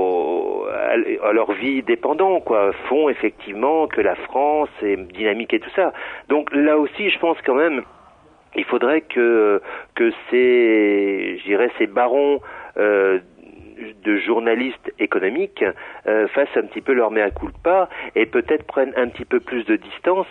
au, à leur vie dépendant, quoi, font effectivement que la France est dynamique et tout ça. Donc là aussi, je pense quand même, il faudrait que que ces, je dirais, ces barons euh, de journalistes économiques euh, fassent un petit peu leur mea culpa et peut-être prennent un petit peu plus de distance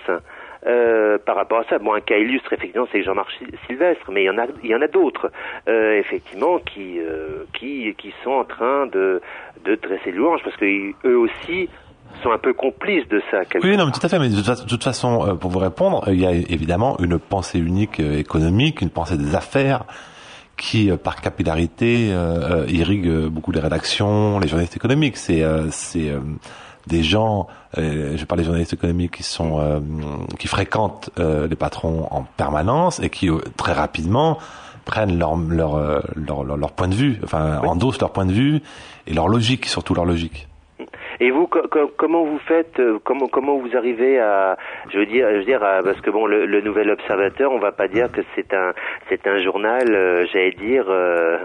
euh, par rapport à ça. Bon, un cas illustre effectivement, c'est Jean-Marc Sylvestre, mais il y en a, il y en a d'autres euh, effectivement qui euh, qui qui sont en train de de dresser de louanges parce que eux aussi sont un peu complices de ça. Oui, non, mais tout à fait. Mais de toute, de toute façon, euh, pour vous répondre, il y a évidemment une pensée unique euh, économique, une pensée des affaires, qui, euh, par capillarité, euh, euh, irrigue beaucoup les rédactions, les journalistes économiques. C'est, euh, c'est euh, des gens. Euh, je parle des journalistes économiques qui sont, euh, qui fréquentent euh, les patrons en permanence et qui euh, très rapidement prennent leur leur, euh, leur leur leur point de vue, enfin oui. endossent leur point de vue et leur logique, surtout leur logique. Et vous, co- co- comment vous faites, euh, comment comment vous arrivez à, je veux dire, je veux dire, à, parce que bon, le, le Nouvel Observateur, on va pas dire que c'est un, c'est un journal, euh, j'allais dire, euh,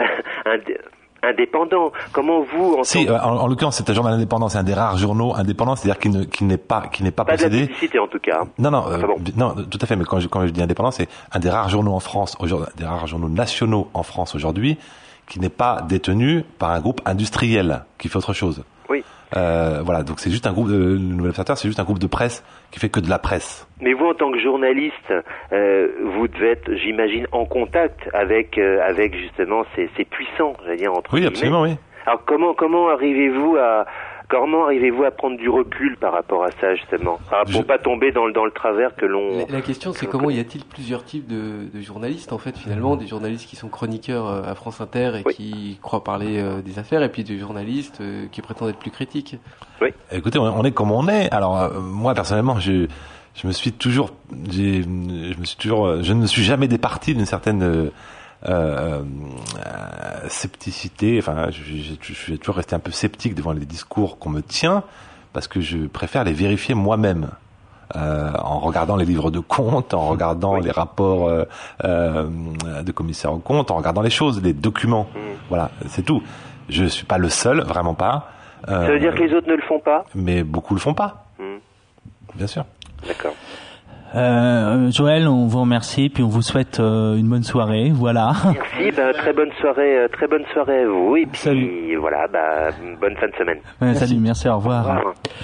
indépendant. Comment vous, en si, tant... en, en l'occurrence, c'est un journal indépendant, c'est un des rares journaux indépendants, c'est-à-dire qu'il ne, qu'il n'est pas, qu'il n'est pas, pas possédé. Pas de la publicité en tout cas. Non, non, enfin, euh, bon. non, tout à fait. Mais quand je, quand je dis indépendant, c'est un des rares journaux en France, aujourd'hui, des rares journaux nationaux en France aujourd'hui, qui n'est pas détenu par un groupe industriel qui fait autre chose. Oui. Euh, voilà, donc c'est juste un groupe de, le Nouvel Observateur, c'est juste un groupe de presse qui fait que de la presse. Mais vous, en tant que journaliste, euh, vous devez être, j'imagine, en contact avec euh, avec justement ces, ces puissants, j'allais dire entre Oui, guillemets. absolument, oui. Alors comment comment arrivez-vous à comment arrivez-vous à prendre du recul par rapport à ça justement, pour Je... pas tomber dans le dans le travers que l'on. La, la question, c'est comment y a-t-il plusieurs types de, de journalistes en fait finalement, des journalistes qui sont chroniqueurs à France Inter et oui. qui croient parler euh, des affaires, et puis des journalistes euh, qui prétendent être plus critiques. Oui. Écoutez, on est comme on est. Alors euh, moi personnellement, je je me suis toujours, j'ai, je me suis toujours, je ne me suis jamais départi d'une certaine euh, Euh, euh, scepticité, enfin, je, je, je suis toujours resté un peu sceptique devant les discours qu'on me tient, parce que je préfère les vérifier moi-même, euh, en regardant les livres de comptes, en regardant oui. les rapports euh, euh, de commissaires aux comptes, en regardant les choses, les documents. Mmh. Voilà, c'est tout. Je suis pas le seul, vraiment pas. Euh, Ça veut dire que les autres ne le font pas ? Mais beaucoup le font pas. Mmh. Bien sûr. D'accord. Euh, Joël, on vous remercie, puis on vous souhaite euh, une bonne soirée, voilà. Merci, bah, très bonne soirée, euh, très bonne soirée à vous, et puis salut. Voilà, bah, bonne fin de semaine. Ouais, salut, merci, au revoir. Au revoir.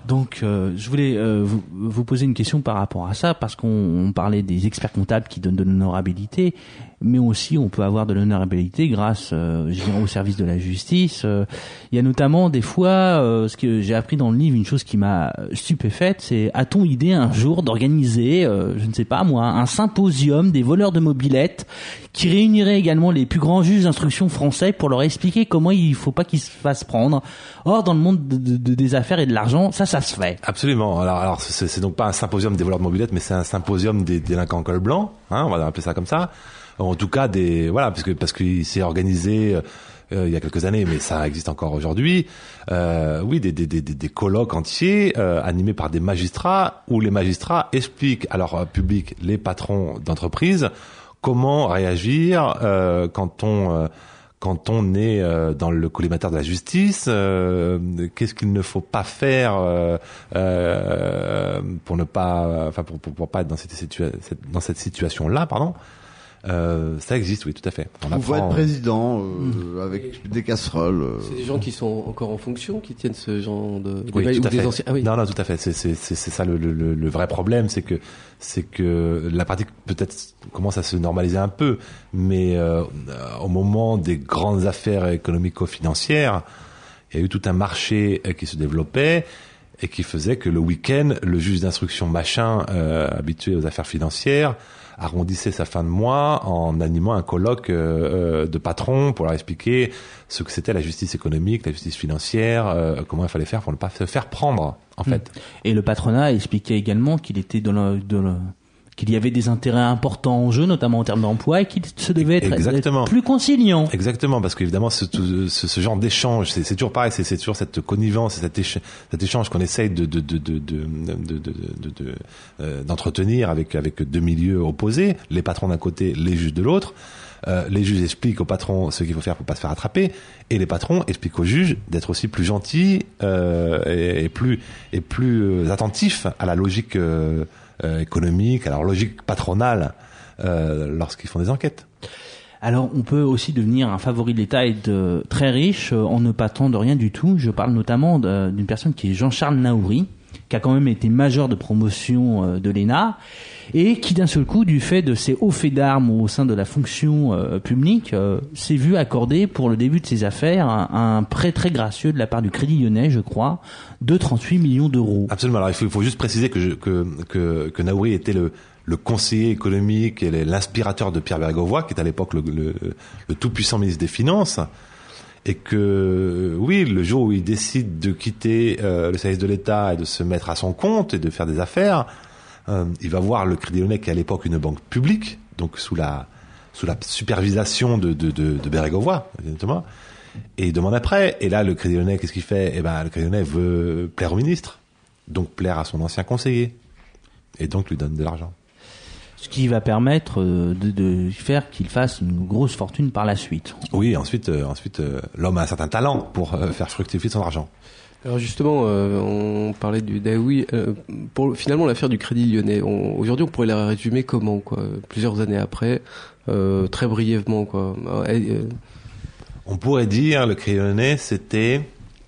Donc, euh, je voulais euh, vous, vous poser une question par rapport à ça, parce qu'on on parlait des experts comptables qui donnent de l'honorabilité, mais aussi on peut avoir de l'honorabilité grâce, euh, je dirais, au service de la justice. Euh, il y a notamment des fois, euh, ce que j'ai appris dans le livre, une chose qui m'a stupéfaite, c'est a-t-on idée un jour d'organiser, euh, je ne sais pas moi, un symposium des voleurs de mobylettes qui réunirait également les plus grands juges d'instruction français pour leur expliquer comment il faut pas qu'ils se fassent prendre. Or, dans le monde de, de, de, des affaires et de l'argent, ça, ça se fait. Absolument. Alors, alors c'est, c'est donc pas un symposium des voleurs de mobylettes, mais c'est un symposium des délinquants en col blanc, hein, on va appeler ça comme ça. En tout cas, des voilà, parce que parce qu'il s'est organisé euh, il y a quelques années, mais ça existe encore aujourd'hui. Euh, oui, des des des des colloques entiers euh, animés par des magistrats où les magistrats expliquent à leur euh, public, les patrons d'entreprise, comment réagir euh, quand on euh, quand on est euh, dans le collimateur de la justice, euh, qu'est-ce qu'il ne faut pas faire euh, euh, pour ne pas, enfin pour, pour pour pas être dans cette situa- dans cette situation-là, pardon. Euh, ça existe, oui, tout à fait. On Vous être président euh, avec des casseroles. Euh... C'est des gens qui sont encore en fonction, qui tiennent ce genre de. Oui, de tout à des fait. anciens... ah, oui. Non, non, tout à fait. C'est c'est c'est, c'est ça le, le le vrai problème, c'est que c'est que la pratique peut-être commence à se normaliser un peu, mais euh, au moment des grandes affaires économico-financières, il y a eu tout un marché qui se développait et qui faisait que le week-end, le juge d'instruction machin euh, habitué aux affaires financières arrondissait sa fin de mois en animant un colloque euh, de patrons pour leur expliquer ce que c'était la justice économique, la justice financière, euh, comment il fallait faire pour ne pas se faire prendre, en fait. Et le patronat expliquait également qu'il était dans le, dans le, qu'il y avait des intérêts importants en jeu, notamment en termes d'emploi, et qu'il se devait être, être plus conciliant. Exactement, parce qu'évidemment, ce, ce, ce genre d'échange, c'est, c'est toujours pareil, c'est, c'est toujours cette connivence, cet échange, cet échange qu'on essaye de, de, de, de, de, de, de, de, de euh, d'entretenir avec, avec deux milieux opposés, les patrons d'un côté, les juges de l'autre. Euh, les juges expliquent aux patrons ce qu'il faut faire pour pas se faire attraper, et les patrons expliquent aux juges d'être aussi plus gentils euh, et, et plus et plus euh, attentifs à la logique euh, euh, économique, à leur logique patronale euh, lorsqu'ils font des enquêtes. Alors, on peut aussi devenir un favori de l'État et de très riche euh, en ne partant de rien du tout. Je parle notamment de, d'une personne qui est Jean-Charles Naouri, qui a quand même été major de promotion euh, de l'E N A, et qui d'un seul coup, du fait de ses hauts faits d'armes au sein de la fonction euh, publique, euh, s'est vu accorder pour le début de ses affaires un, un prêt très gracieux de la part du Crédit Lyonnais, je crois, de trente-huit millions d'euros. Absolument. Alors il faut, il faut juste préciser que, je, que, que, que Naouri était le, le conseiller économique et l'inspirateur de Pierre Bérégovoy, qui est à l'époque le, le, le tout-puissant ministre des Finances. Et que, oui, le jour où il décide de quitter euh, le service de l'État et de se mettre à son compte et de faire des affaires, euh, il va voir le Crédit Lyonnais, qui est à l'époque une banque publique, donc sous la sous la supervision de de de, de Bérégovoy, exactement. Et il demande après. Et là, le Crédit Lyonnais, qu'est-ce qu'il fait ? Eh ben, le Crédit Lyonnais veut plaire au ministre, donc plaire à son ancien conseiller, et donc lui donne de l'argent. Ce qui va permettre de, de faire qu'il fasse une grosse fortune par la suite. Oui, ensuite, euh, ensuite, euh, l'homme a un certain talent pour euh, faire fructifier son argent. Alors justement, euh, on parlait du Daoui. Euh, pour finalement l'affaire du Crédit Lyonnais, on, aujourd'hui, on pourrait la résumer comment, quoi, plusieurs années après, euh, très brièvement, quoi. Euh, euh, on pourrait dire le Crédit Lyonnais, c'était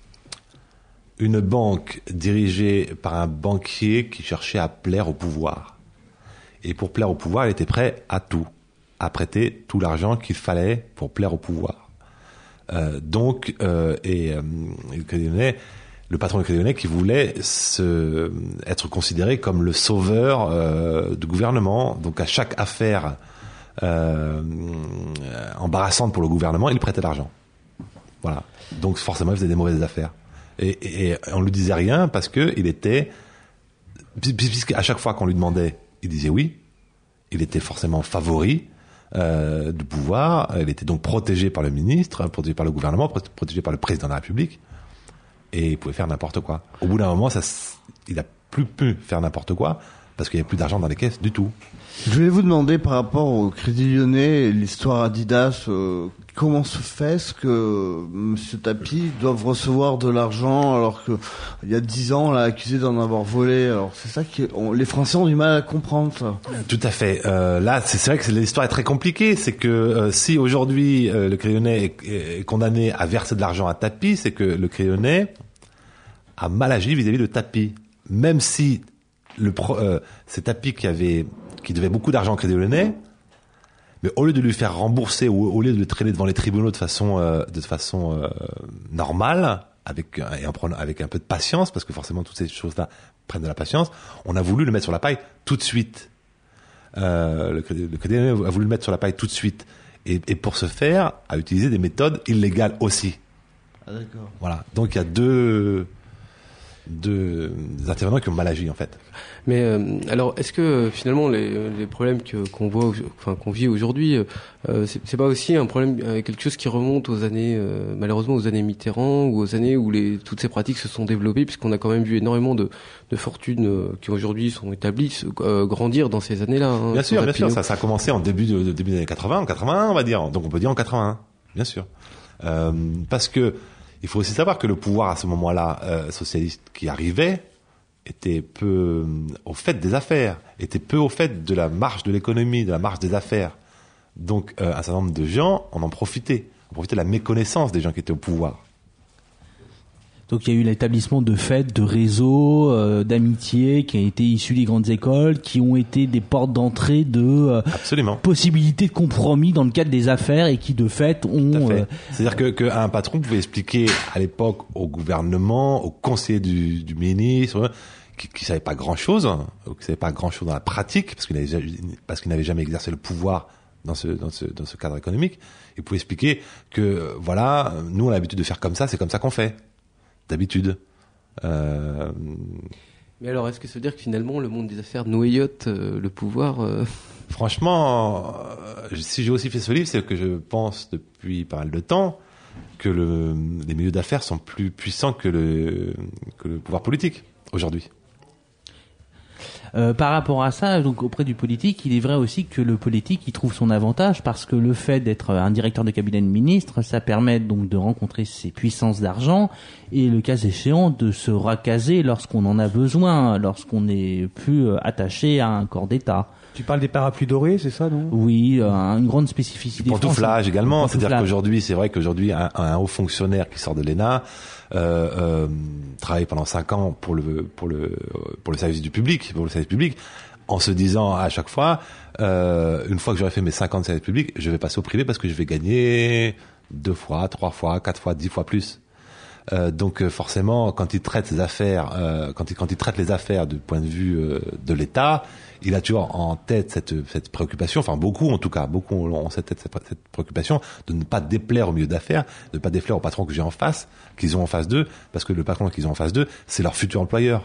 une banque dirigée par un banquier qui cherchait à plaire au pouvoir. Et pour plaire au pouvoir, il était prêt à tout, à prêter tout l'argent qu'il fallait pour plaire au pouvoir. Euh, donc, euh, et, euh, et le Crédit Lyonnais, le patron du Crédit Lyonnais, qui voulait se, être considéré comme le sauveur euh, du gouvernement. Donc, à chaque affaire euh, embarrassante pour le gouvernement, il prêtait l'argent. Voilà. Donc, forcément, il faisait des mauvaises affaires. Et, et, et on lui disait rien parce que il était, puisqu'à chaque fois qu'on lui demandait, il disait oui. Il était forcément favori euh, du pouvoir. Il était donc protégé par le ministre, protégé par le gouvernement, protégé par le président de la République. Et il pouvait faire n'importe quoi. Au bout d'un moment, ça, il a plus pu faire n'importe quoi parce qu'il n'y avait plus d'argent dans les caisses du tout. Je voulais vous demander par rapport au Crédit Lyonnais et l'histoire Adidas, euh, comment se fait-ce que M. Tapie doive recevoir de l'argent alors que il y a dix ans on l'a accusé d'en avoir volé. Alors c'est ça que on, les Français ont du mal à comprendre ça. Tout à fait. Euh, là, c'est, c'est vrai que l'histoire est très compliquée. C'est que euh, si aujourd'hui euh, le Crédit Lyonnais est, est condamné à verser de l'argent à Tapie, c'est que le Crédit Lyonnais a mal agi vis-à-vis de Tapi, même si le pro, euh, c'est Tapi qui avait, qui devait beaucoup d'argent au Crédit Lyonnais, mais au lieu de lui faire rembourser ou au lieu de le traîner devant les tribunaux de façon, euh, de façon euh, normale, avec et en prenant, avec un peu de patience, parce que forcément toutes ces choses-là prennent de la patience, on a voulu le mettre sur la paille tout de suite. Euh, le Crédit, le Crédit Lyonnais a voulu le mettre sur la paille tout de suite, et, et pour ce faire, a utilisé des méthodes illégales aussi. Ah d'accord. Voilà. Donc il y a deux, deux intervenants qui ont mal agi en fait. Mais euh, alors, est-ce que euh, finalement les, les problèmes que, qu'on voit, enfin qu'on vit aujourd'hui, euh, c'est, c'est pas aussi un problème, euh, quelque chose qui remonte aux années, euh, malheureusement aux années Mitterrand ou aux années où les, toutes ces pratiques se sont développées, puisqu'on a quand même vu énormément de, de fortunes euh, qui aujourd'hui sont établies euh, grandir dans ces années-là. Hein, bien sûr, bien sûr, ça, ça a commencé en début de, de début des années quatre-vingts, en quatre-vingt-un on va dire. Donc on peut dire en quatre-vingt-un, bien sûr, euh, parce que il faut aussi savoir que le pouvoir à ce moment-là euh, socialiste qui arrivait était peu euh, au fait des affaires, était peu au fait de la marche de l'économie, de la marche des affaires. Donc euh, un certain nombre de gens en ont profité, on profitait de la méconnaissance des gens qui étaient au pouvoir. Donc il y a eu l'établissement de fêtes, de réseaux, euh, d'amitiés qui ont été issus des grandes écoles, qui ont été des portes d'entrée de euh, Absolument. possibilités de compromis dans le cadre des affaires et qui de fait ont... Tout à fait. Euh, C'est-à-dire que qu'un patron pouvait expliquer à l'époque au gouvernement, aux conseillers du, du ministre, qui, qui savait pas grand-chose, ou qui savait pas grand-chose dans la pratique, parce qu'il n'avait, parce qu'il n'avait jamais exercé le pouvoir dans ce, dans ce, dans ce cadre économique, il pouvait expliquer que voilà, nous on a l'habitude de faire comme ça, c'est comme ça qu'on fait. D'habitude. Euh... Mais alors, est-ce que ça veut dire que finalement, le monde des affaires noyote euh, le pouvoir euh... Franchement, euh, si j'ai aussi fait ce livre, c'est que je pense depuis pas mal de temps que le, les milieux d'affaires sont plus puissants que le, que le pouvoir politique aujourd'hui. Euh, par rapport à ça, donc auprès du politique, il est vrai aussi que le politique il trouve son avantage parce que le fait d'être un directeur de cabinet de ministre, ça permet donc de rencontrer ses puissances d'argent et le cas échéant de se racaser lorsqu'on en a besoin, lorsqu'on n'est plus attaché à un corps d'État. Tu parles des parapluies dorés, c'est ça, non? Oui, euh, une grande spécificité. Le pantouflage également, pantouflage. C'est-à-dire qu'aujourd'hui, c'est vrai qu'aujourd'hui, un, un haut fonctionnaire qui sort de l'E N A euh, euh, travaille pendant cinq ans pour le pour le pour le service du public, pour le service public, en se disant à chaque fois, euh, une fois que j'aurai fait mes cinq ans de service public, je vais passer au privé parce que je vais gagner deux fois, trois fois, quatre fois, dix fois plus. Euh, donc forcément, quand il traite ses affaires, euh, quand il quand il traite les affaires du point de vue euh, de l'État, il a toujours en tête cette cette préoccupation, enfin beaucoup en tout cas, beaucoup ont cette tête cette, cette préoccupation de ne pas déplaire au milieu d'affaires, de ne pas déplaire au patron que j'ai en face, qu'ils ont en face d'eux, parce que le patron qu'ils ont en face d'eux, c'est leur futur employeur.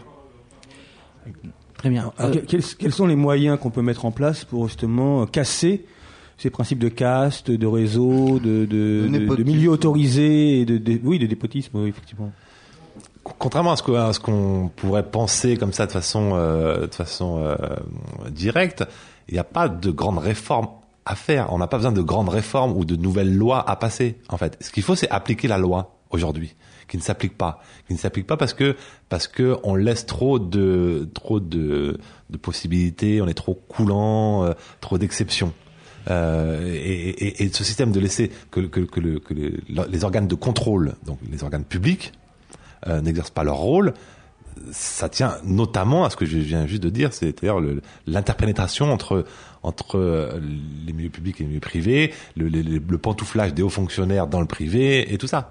Très bien. Alors, Euh, quels, quels sont les moyens qu'on peut mettre en place pour justement casser ces principes de caste, de réseau, de, de, De de, de népotisme. milieux autorisés, et de, de, oui, de népotisme, oui, effectivement. Contrairement à ce, que, à ce qu'on pourrait penser comme ça de façon, euh, de façon euh, directe, il n'y a pas de grandes réformes à faire. On n'a pas besoin de grandes réformes ou de nouvelles lois à passer. En fait, ce qu'il faut, c'est appliquer la loi aujourd'hui, qui ne s'applique pas, qui ne s'applique pas parce que parce que on laisse trop de trop de, de possibilités, on est trop coulant, euh, trop d'exceptions. Euh, et, et, et ce système de laisser que, que, que, le, que les, les organes de contrôle, donc les organes publics, Euh, n'exercent pas leur rôle, ça tient notamment à ce que je viens juste de dire, c'est-à-dire le, l'interpénétration entre entre les milieux publics et les milieux privés, le, le, le pantouflage des hauts fonctionnaires dans le privé et tout ça.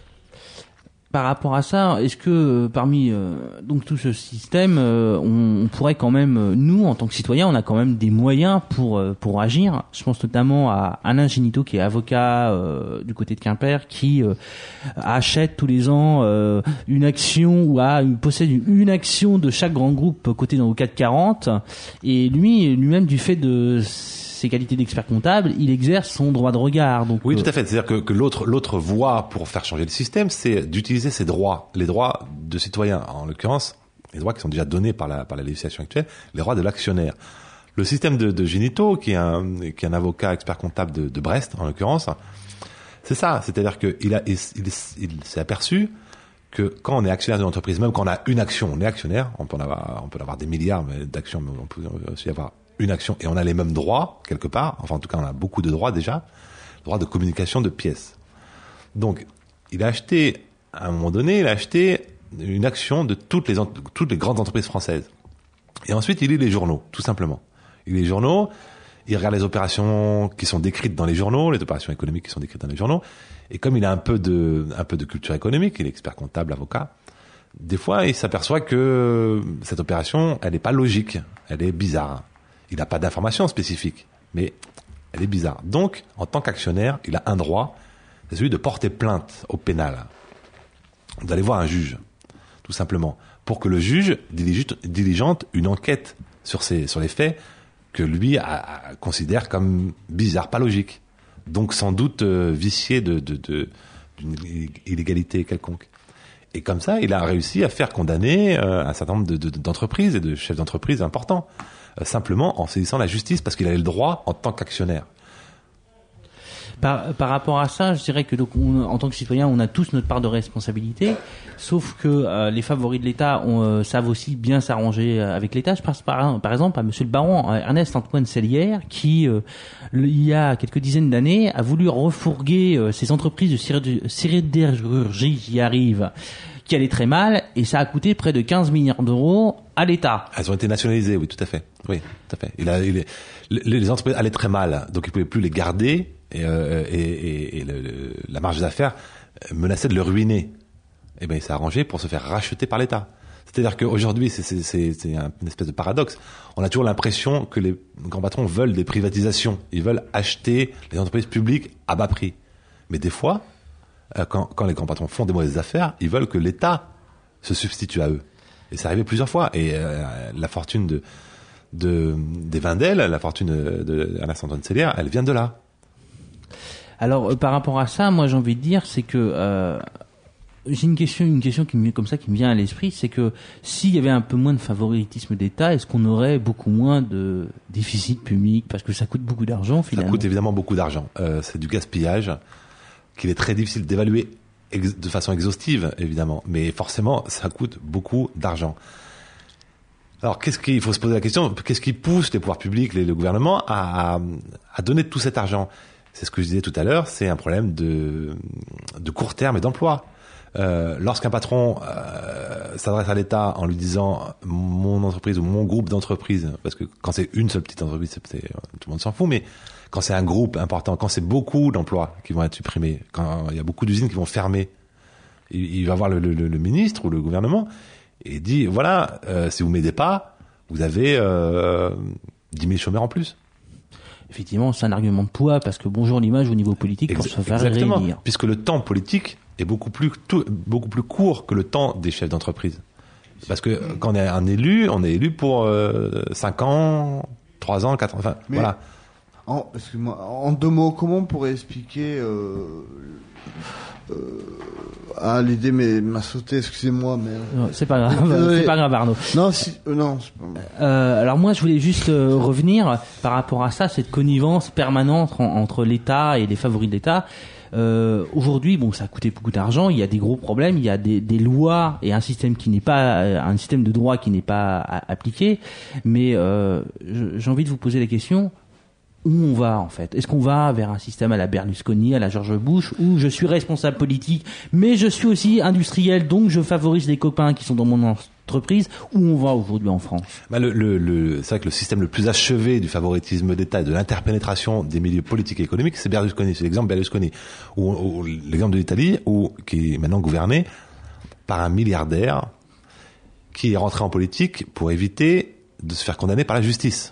Par rapport à ça, est-ce que euh, parmi euh, donc tout ce système, euh, on, on pourrait quand même, euh, nous en tant que citoyens, on a quand même des moyens pour euh, pour agir. Je pense notamment à Alain Génito qui est avocat euh, du côté de Quimper, qui euh, achète tous les ans euh, une action ou a une, possède une, une action de chaque grand groupe coté dans le CAC quarante. Et lui, lui-même du fait de ses qualités d'expert comptable, il exerce son droit de regard. Donc, oui, euh, tout à fait. C'est-à-dire que, que l'autre, l'autre voie pour faire changer le système, c'est d'utiliser ses droits, les droits de citoyens, en l'occurrence, les droits qui sont déjà donnés par la, par la législation actuelle, les droits de l'actionnaire. Le système de, de Génito, qui est un, qui est un avocat expert comptable de, de Brest, en l'occurrence, c'est ça. C'est-à-dire qu'il a, il, il, il s'est aperçu que quand on est actionnaire d'une entreprise, même quand on a une action, on est actionnaire, on peut en avoir, on peut en avoir des milliards d'actions, mais on peut aussi avoir une action et on a les mêmes droits quelque part, enfin en tout cas on a beaucoup de droits déjà, droit de communication de pièces. Donc il a acheté, à un moment donné, il a acheté une action de toutes les, toutes les grandes entreprises françaises. Et ensuite, il lit les journaux, tout simplement. Il lit les journaux, il regarde les opérations qui sont décrites dans les journaux, les opérations économiques qui sont décrites dans les journaux. Et comme il a un peu de, un peu de culture économique, il est expert comptable, avocat, des fois, il s'aperçoit que cette opération, elle n'est pas logique, elle est bizarre. Il n'a pas d'informations spécifiques, mais elle est bizarre. Donc, en tant qu'actionnaire, il a un droit, c'est celui de porter plainte au pénal, d'aller voir un juge, tout simplement, pour que le juge diligente une enquête sur, ces, sur les faits que lui a, a, considère comme bizarres, pas logiques. Donc, sans doute euh, viciés de, de, de, d'une illégalité quelconque. Et comme ça, il a réussi à faire condamner euh, un certain nombre de, de, d'entreprises et de chefs d'entreprise importants, euh, simplement en saisissant la justice, parce qu'il avait le droit en tant qu'actionnaire. Par, par rapport à ça, je dirais que donc, on, en tant que citoyen, on a tous notre part de responsabilité, sauf que euh, les favoris de l'État on, euh, savent aussi bien s'arranger avec l'État. Je pense par, par exemple à Monsieur le Baron Ernest Antoine Sellière, qui euh, le, il y a quelques dizaines d'années a voulu refourguer euh, ces entreprises de sidérurgie qui arrivent, qui allaient très mal, et ça a coûté près de quinze milliards d'euros à l'État. Elles ont été nationalisées, oui, tout à fait. Oui, tout à fait. Il a, il est, les entreprises allaient très mal, donc il pouvait plus les garder. Et, euh, et, et, et le, le, la marge d'affaires menaçait de le ruiner. Et ben il s'est arrangé pour se faire racheter par l'État. C'est-à-dire qu'aujourd'hui, c'est, c'est, c'est, c'est un, une espèce de paradoxe. On a toujours l'impression que les grands patrons veulent des privatisations. Ils veulent acheter les entreprises publiques à bas prix. Mais des fois, euh, quand, quand les grands patrons font des mauvaises affaires, ils veulent que l'État se substitue à eux. Et c'est arrivé plusieurs fois. Et euh, la fortune de, de, des Wendel, la fortune de, de Ernest Antoine Sellière, elle vient de là. Alors euh, par rapport à ça, moi j'ai envie de dire, c'est que euh, j'ai une question, une question qui me, comme ça qui me vient à l'esprit, c'est que s'il y avait un peu moins de favoritisme d'État, est-ce qu'on aurait beaucoup moins de déficit public, parce que ça coûte beaucoup d'argent finalement. Ça coûte évidemment beaucoup d'argent. Euh, c'est du gaspillage qu'il est très difficile d'évaluer ex- de façon exhaustive évidemment, mais forcément ça coûte beaucoup d'argent. Alors, qu'est-ce qu'il faut se poser la question, qu'est-ce qui pousse les pouvoirs publics, les, le gouvernement à, à, à donner tout cet argent? C'est ce que je disais tout à l'heure, c'est un problème de, de court terme et d'emploi. Euh, lorsqu'un patron euh, s'adresse à l'État en lui disant mon entreprise ou mon groupe d'entreprises, parce que quand c'est une seule petite entreprise, c'est, c'est, tout le monde s'en fout, mais quand c'est un groupe important, quand c'est beaucoup d'emplois qui vont être supprimés, quand il y a beaucoup d'usines qui vont fermer, il, il va voir le, le, le ministre ou le gouvernement et dit voilà, euh, si vous m'aidez pas, vous avez euh, dix mille chômeurs en plus. Effectivement, c'est un argument de poids, parce que bonjour l'image au niveau politique Ex- pour se faire exactement, réélire. Puisque le temps politique est beaucoup plus, tout, beaucoup plus court que le temps des chefs d'entreprise. Parce que quand on est un élu, on est élu pour euh, cinq ans, trois ans, quatre ans, enfin Mais voilà. En, excuse-moi, en deux mots, comment on pourrait expliquer... Euh, euh, ah, l'idée m'a sauté, excusez-moi, mais... Non, c'est pas grave, c'est pas grave Arnaud. Non, si, euh, non, c'est pas... Euh, alors moi je voulais juste euh, revenir par rapport à ça, cette connivence permanente en, entre l'État et les favoris de l'État. Euh, aujourd'hui, bon, ça a coûté beaucoup d'argent, il y a des gros problèmes, il y a des, des lois et un système qui n'est pas, un système de droit qui n'est pas a, appliqué, mais euh, j'ai envie de vous poser la question... Où on va en fait? Est-ce qu'on va vers un système à la Berlusconi, à la George Bush, où je suis responsable politique, mais je suis aussi industriel, donc je favorise les copains qui sont dans mon entreprise? Où on va aujourd'hui en France? Bah le, le, le, c'est vrai que le système le plus achevé du favoritisme d'État et de l'interpénétration des milieux politiques et économiques, c'est Berlusconi. C'est l'exemple Berlusconi, ou, ou l'exemple de l'Italie, où qui est maintenant gouverné par un milliardaire qui est rentré en politique pour éviter de se faire condamner par la justice.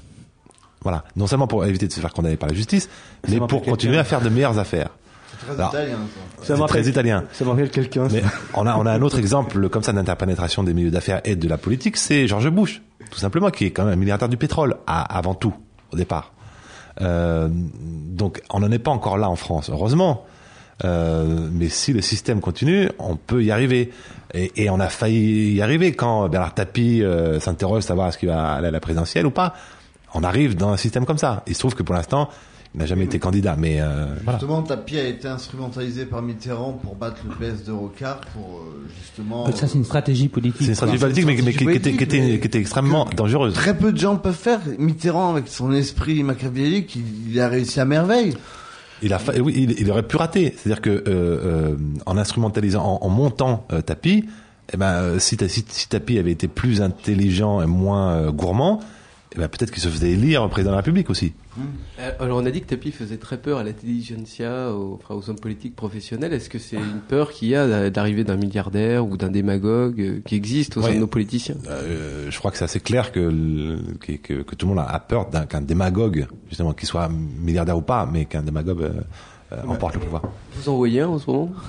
Voilà, non seulement pour éviter de se faire condamner par la justice, mais pour continuer à faire de meilleures affaires. C'est très Alors, italien, ça. C'est Ça très italien. Ça me rappelle quelqu'un. Mais on a, on a un autre exemple comme ça d'interpénétration des milieux d'affaires et de la politique, c'est George Bush, tout simplement, qui est quand même un milliardaire du pétrole, à, avant tout, au départ. Euh, donc, on n'en est pas encore là en France, heureusement. Euh, mais si le système continue, on peut y arriver. Et, et on a failli y arriver quand Bernard Tapie euh, s'interroge savoir est-ce qu'il va aller à la présidentielle ou pas. On arrive dans un système comme ça. Il se trouve que pour l'instant, il n'a jamais été candidat, mais euh, justement, voilà. Tapie a été instrumentalisé par Mitterrand pour battre le P S d'Eurocard, pour euh, justement... Ça, c'est une stratégie politique. C'est une stratégie politique, mais, mais qui, qui, était, qui, était, qui était extrêmement dangereuse. Très peu de gens peuvent faire. Mitterrand, avec son esprit machiavélique, il, il a réussi à merveille. Il a, fa... oui, il, il aurait pu rater. C'est-à-dire que euh, euh, en instrumentalisant, en, en montant euh, Tapie, eh ben, si, si, si Tapi avait été plus intelligent et moins euh, gourmand, eh ben, peut-être qu'il se faisait élire président de la République aussi. Euh, alors on a dit que Tapi faisait très peur à l'intelligentsia, aux, enfin, aux hommes politiques professionnels. Est-ce que c'est une peur qu'il y a d'arriver d'un milliardaire ou d'un démagogue euh, qui existe au sein ouais. de nos politiciens? euh, Je crois que c'est assez clair que, que, que, que tout le monde a peur d'un, qu'un démagogue, justement, qu'il soit milliardaire ou pas, mais qu'un démagogue euh, euh, ouais. emporte le pouvoir. Vous en voyez un en ce moment?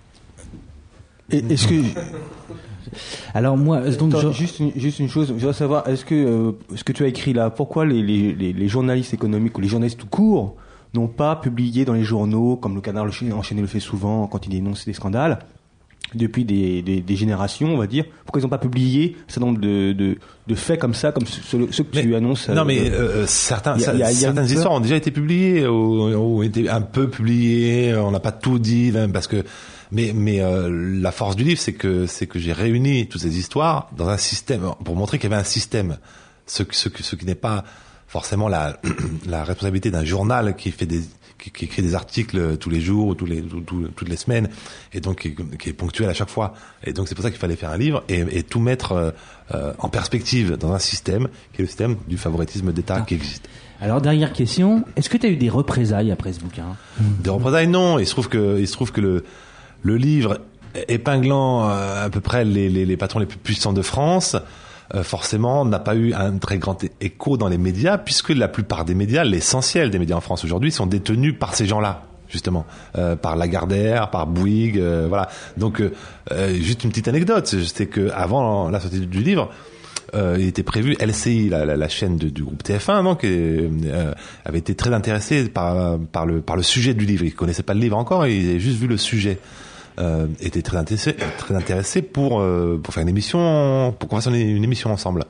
Et, est-ce que... Alors moi, donc Attends, je... juste, une, juste une chose, je voudrais savoir, est-ce que euh, ce que tu as écrit là, pourquoi les, les, les, les journalistes économiques ou les journalistes tout court n'ont pas publié dans les journaux, comme le Canard enchaîné le fait souvent quand il dénonce des scandales, depuis des, des, des générations, on va dire, pourquoi ils n'ont pas publié un certain nombre de, de, de faits comme ça, comme ceux, ceux que mais, tu annonces? Non, euh, mais euh, certains, y a, y a, certaines y a histoires ont déjà été publiées, ou ont été un peu publiées, on n'a pas tout dit, même parce que Mais, mais euh, la force du livre, c'est que c'est que j'ai réuni toutes ces histoires dans un système pour montrer qu'il y avait un système, ce, ce, ce qui n'est pas forcément la, la responsabilité d'un journal qui fait des qui, qui écrit des articles tous les jours ou tous les tout, tout, toutes les semaines et donc qui, qui est ponctuel à chaque fois. Et donc c'est pour ça qu'il fallait faire un livre et, et tout mettre euh, en perspective dans un système qui est le système du favoritisme d'État ah. qui existe. Alors dernière question, est-ce que tu as eu des représailles après ce bouquin? Des représailles, non. Il se trouve que il se trouve que le Le livre épinglant euh, à peu près les, les, les patrons les plus puissants de France, euh, forcément, n'a pas eu un très grand écho dans les médias, puisque la plupart des médias, l'essentiel des médias en France aujourd'hui, sont détenus par ces gens-là, justement, euh, par Lagardère, par Bouygues, euh, voilà. Donc, euh, juste une petite anecdote, c'est que avant la sortie du livre, Euh, il était prévu L C I, la, la, la chaîne de, du groupe T F un, donc euh, avait été très intéressé par par le par le sujet du livre. Il connaissait pas le livre encore, il avait juste vu le sujet. Euh, était très intéressé très intéressé pour euh, pour faire une émission, pour qu'on fasse une, une émission ensemble.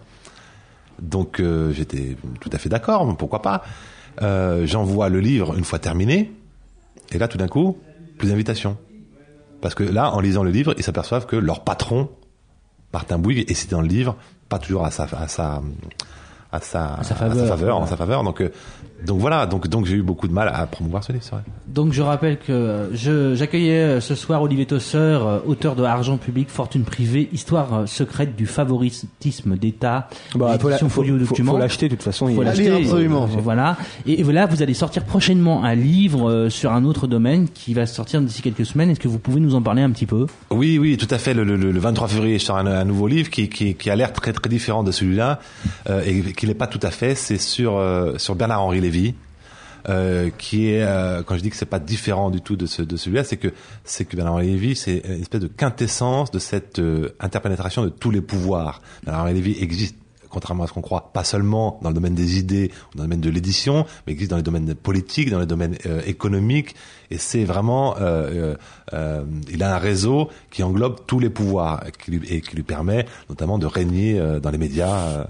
Donc euh, j'étais tout à fait d'accord, pourquoi pas. Euh, j'envoie le livre une fois terminé, et là tout d'un coup plus d'invitations, parce que là en lisant le livre ils s'aperçoivent que leur patron Martin Bouygues est cité dans le livre, pas toujours à sa à sa à sa, à sa faveur, à sa faveur voilà. en sa faveur. Donc euh, donc voilà, donc donc j'ai eu beaucoup de mal à promouvoir ce livre, c'est vrai. Donc je rappelle que je j'accueillais ce soir Olivier Tosser, auteur de Argent public, fortune privée, histoire secrète du favoritisme d'État. Bah, faut, la, faut, faut, document. faut l'acheter de toute façon. Faut il l'acheter absolument. Et, voilà. Et, et voilà, vous allez sortir prochainement un livre euh, sur un autre domaine qui va sortir d'ici quelques semaines. Est-ce que vous pouvez nous en parler un petit peu? Oui, oui, tout à fait. Le, le, le vingt-trois février, je sors un, un nouveau livre qui, qui, qui a l'air très très différent de celui-là euh, et qui n'est pas tout à fait. C'est sur euh, sur Bernard-Henri Lévy. Euh, qui est, euh, quand je dis que c'est pas différent du tout de, ce, de celui-là, c'est que c'est que Bernard-Henri Lévy, c'est une espèce de quintessence de cette euh, interpénétration de tous les pouvoirs. Bernard-Henri Lévy existe, contrairement à ce qu'on croit, pas seulement dans le domaine des idées ou dans le domaine de l'édition, mais existe dans les domaines politiques, dans les domaines euh, économiques, et c'est vraiment, euh, euh, il a un réseau qui englobe tous les pouvoirs et qui lui, et qui lui permet notamment de régner euh, dans les médias euh,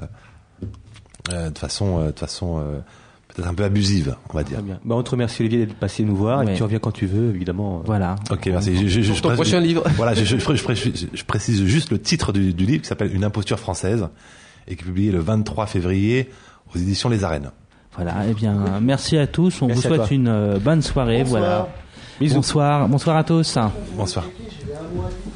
euh, de façon, euh, de façon euh, peut-être un peu abusive, on va dire. Très bien. Bah, on te remercie Olivier d'être passé nous voir, ouais. et tu reviens quand tu veux, évidemment. Voilà. Ok, merci. Je, je, je, je ton précise, prochain livre. Voilà, je, je, je, je, je précise juste le titre du, du livre qui s'appelle Une imposture française et qui est publié le vingt-trois février aux éditions Les Arènes. Voilà. Eh bien, merci à tous. On merci vous souhaite une euh, bonne soirée. Bonsoir. Voilà. Bisous. Bonsoir. Bonsoir à tous. Bonsoir.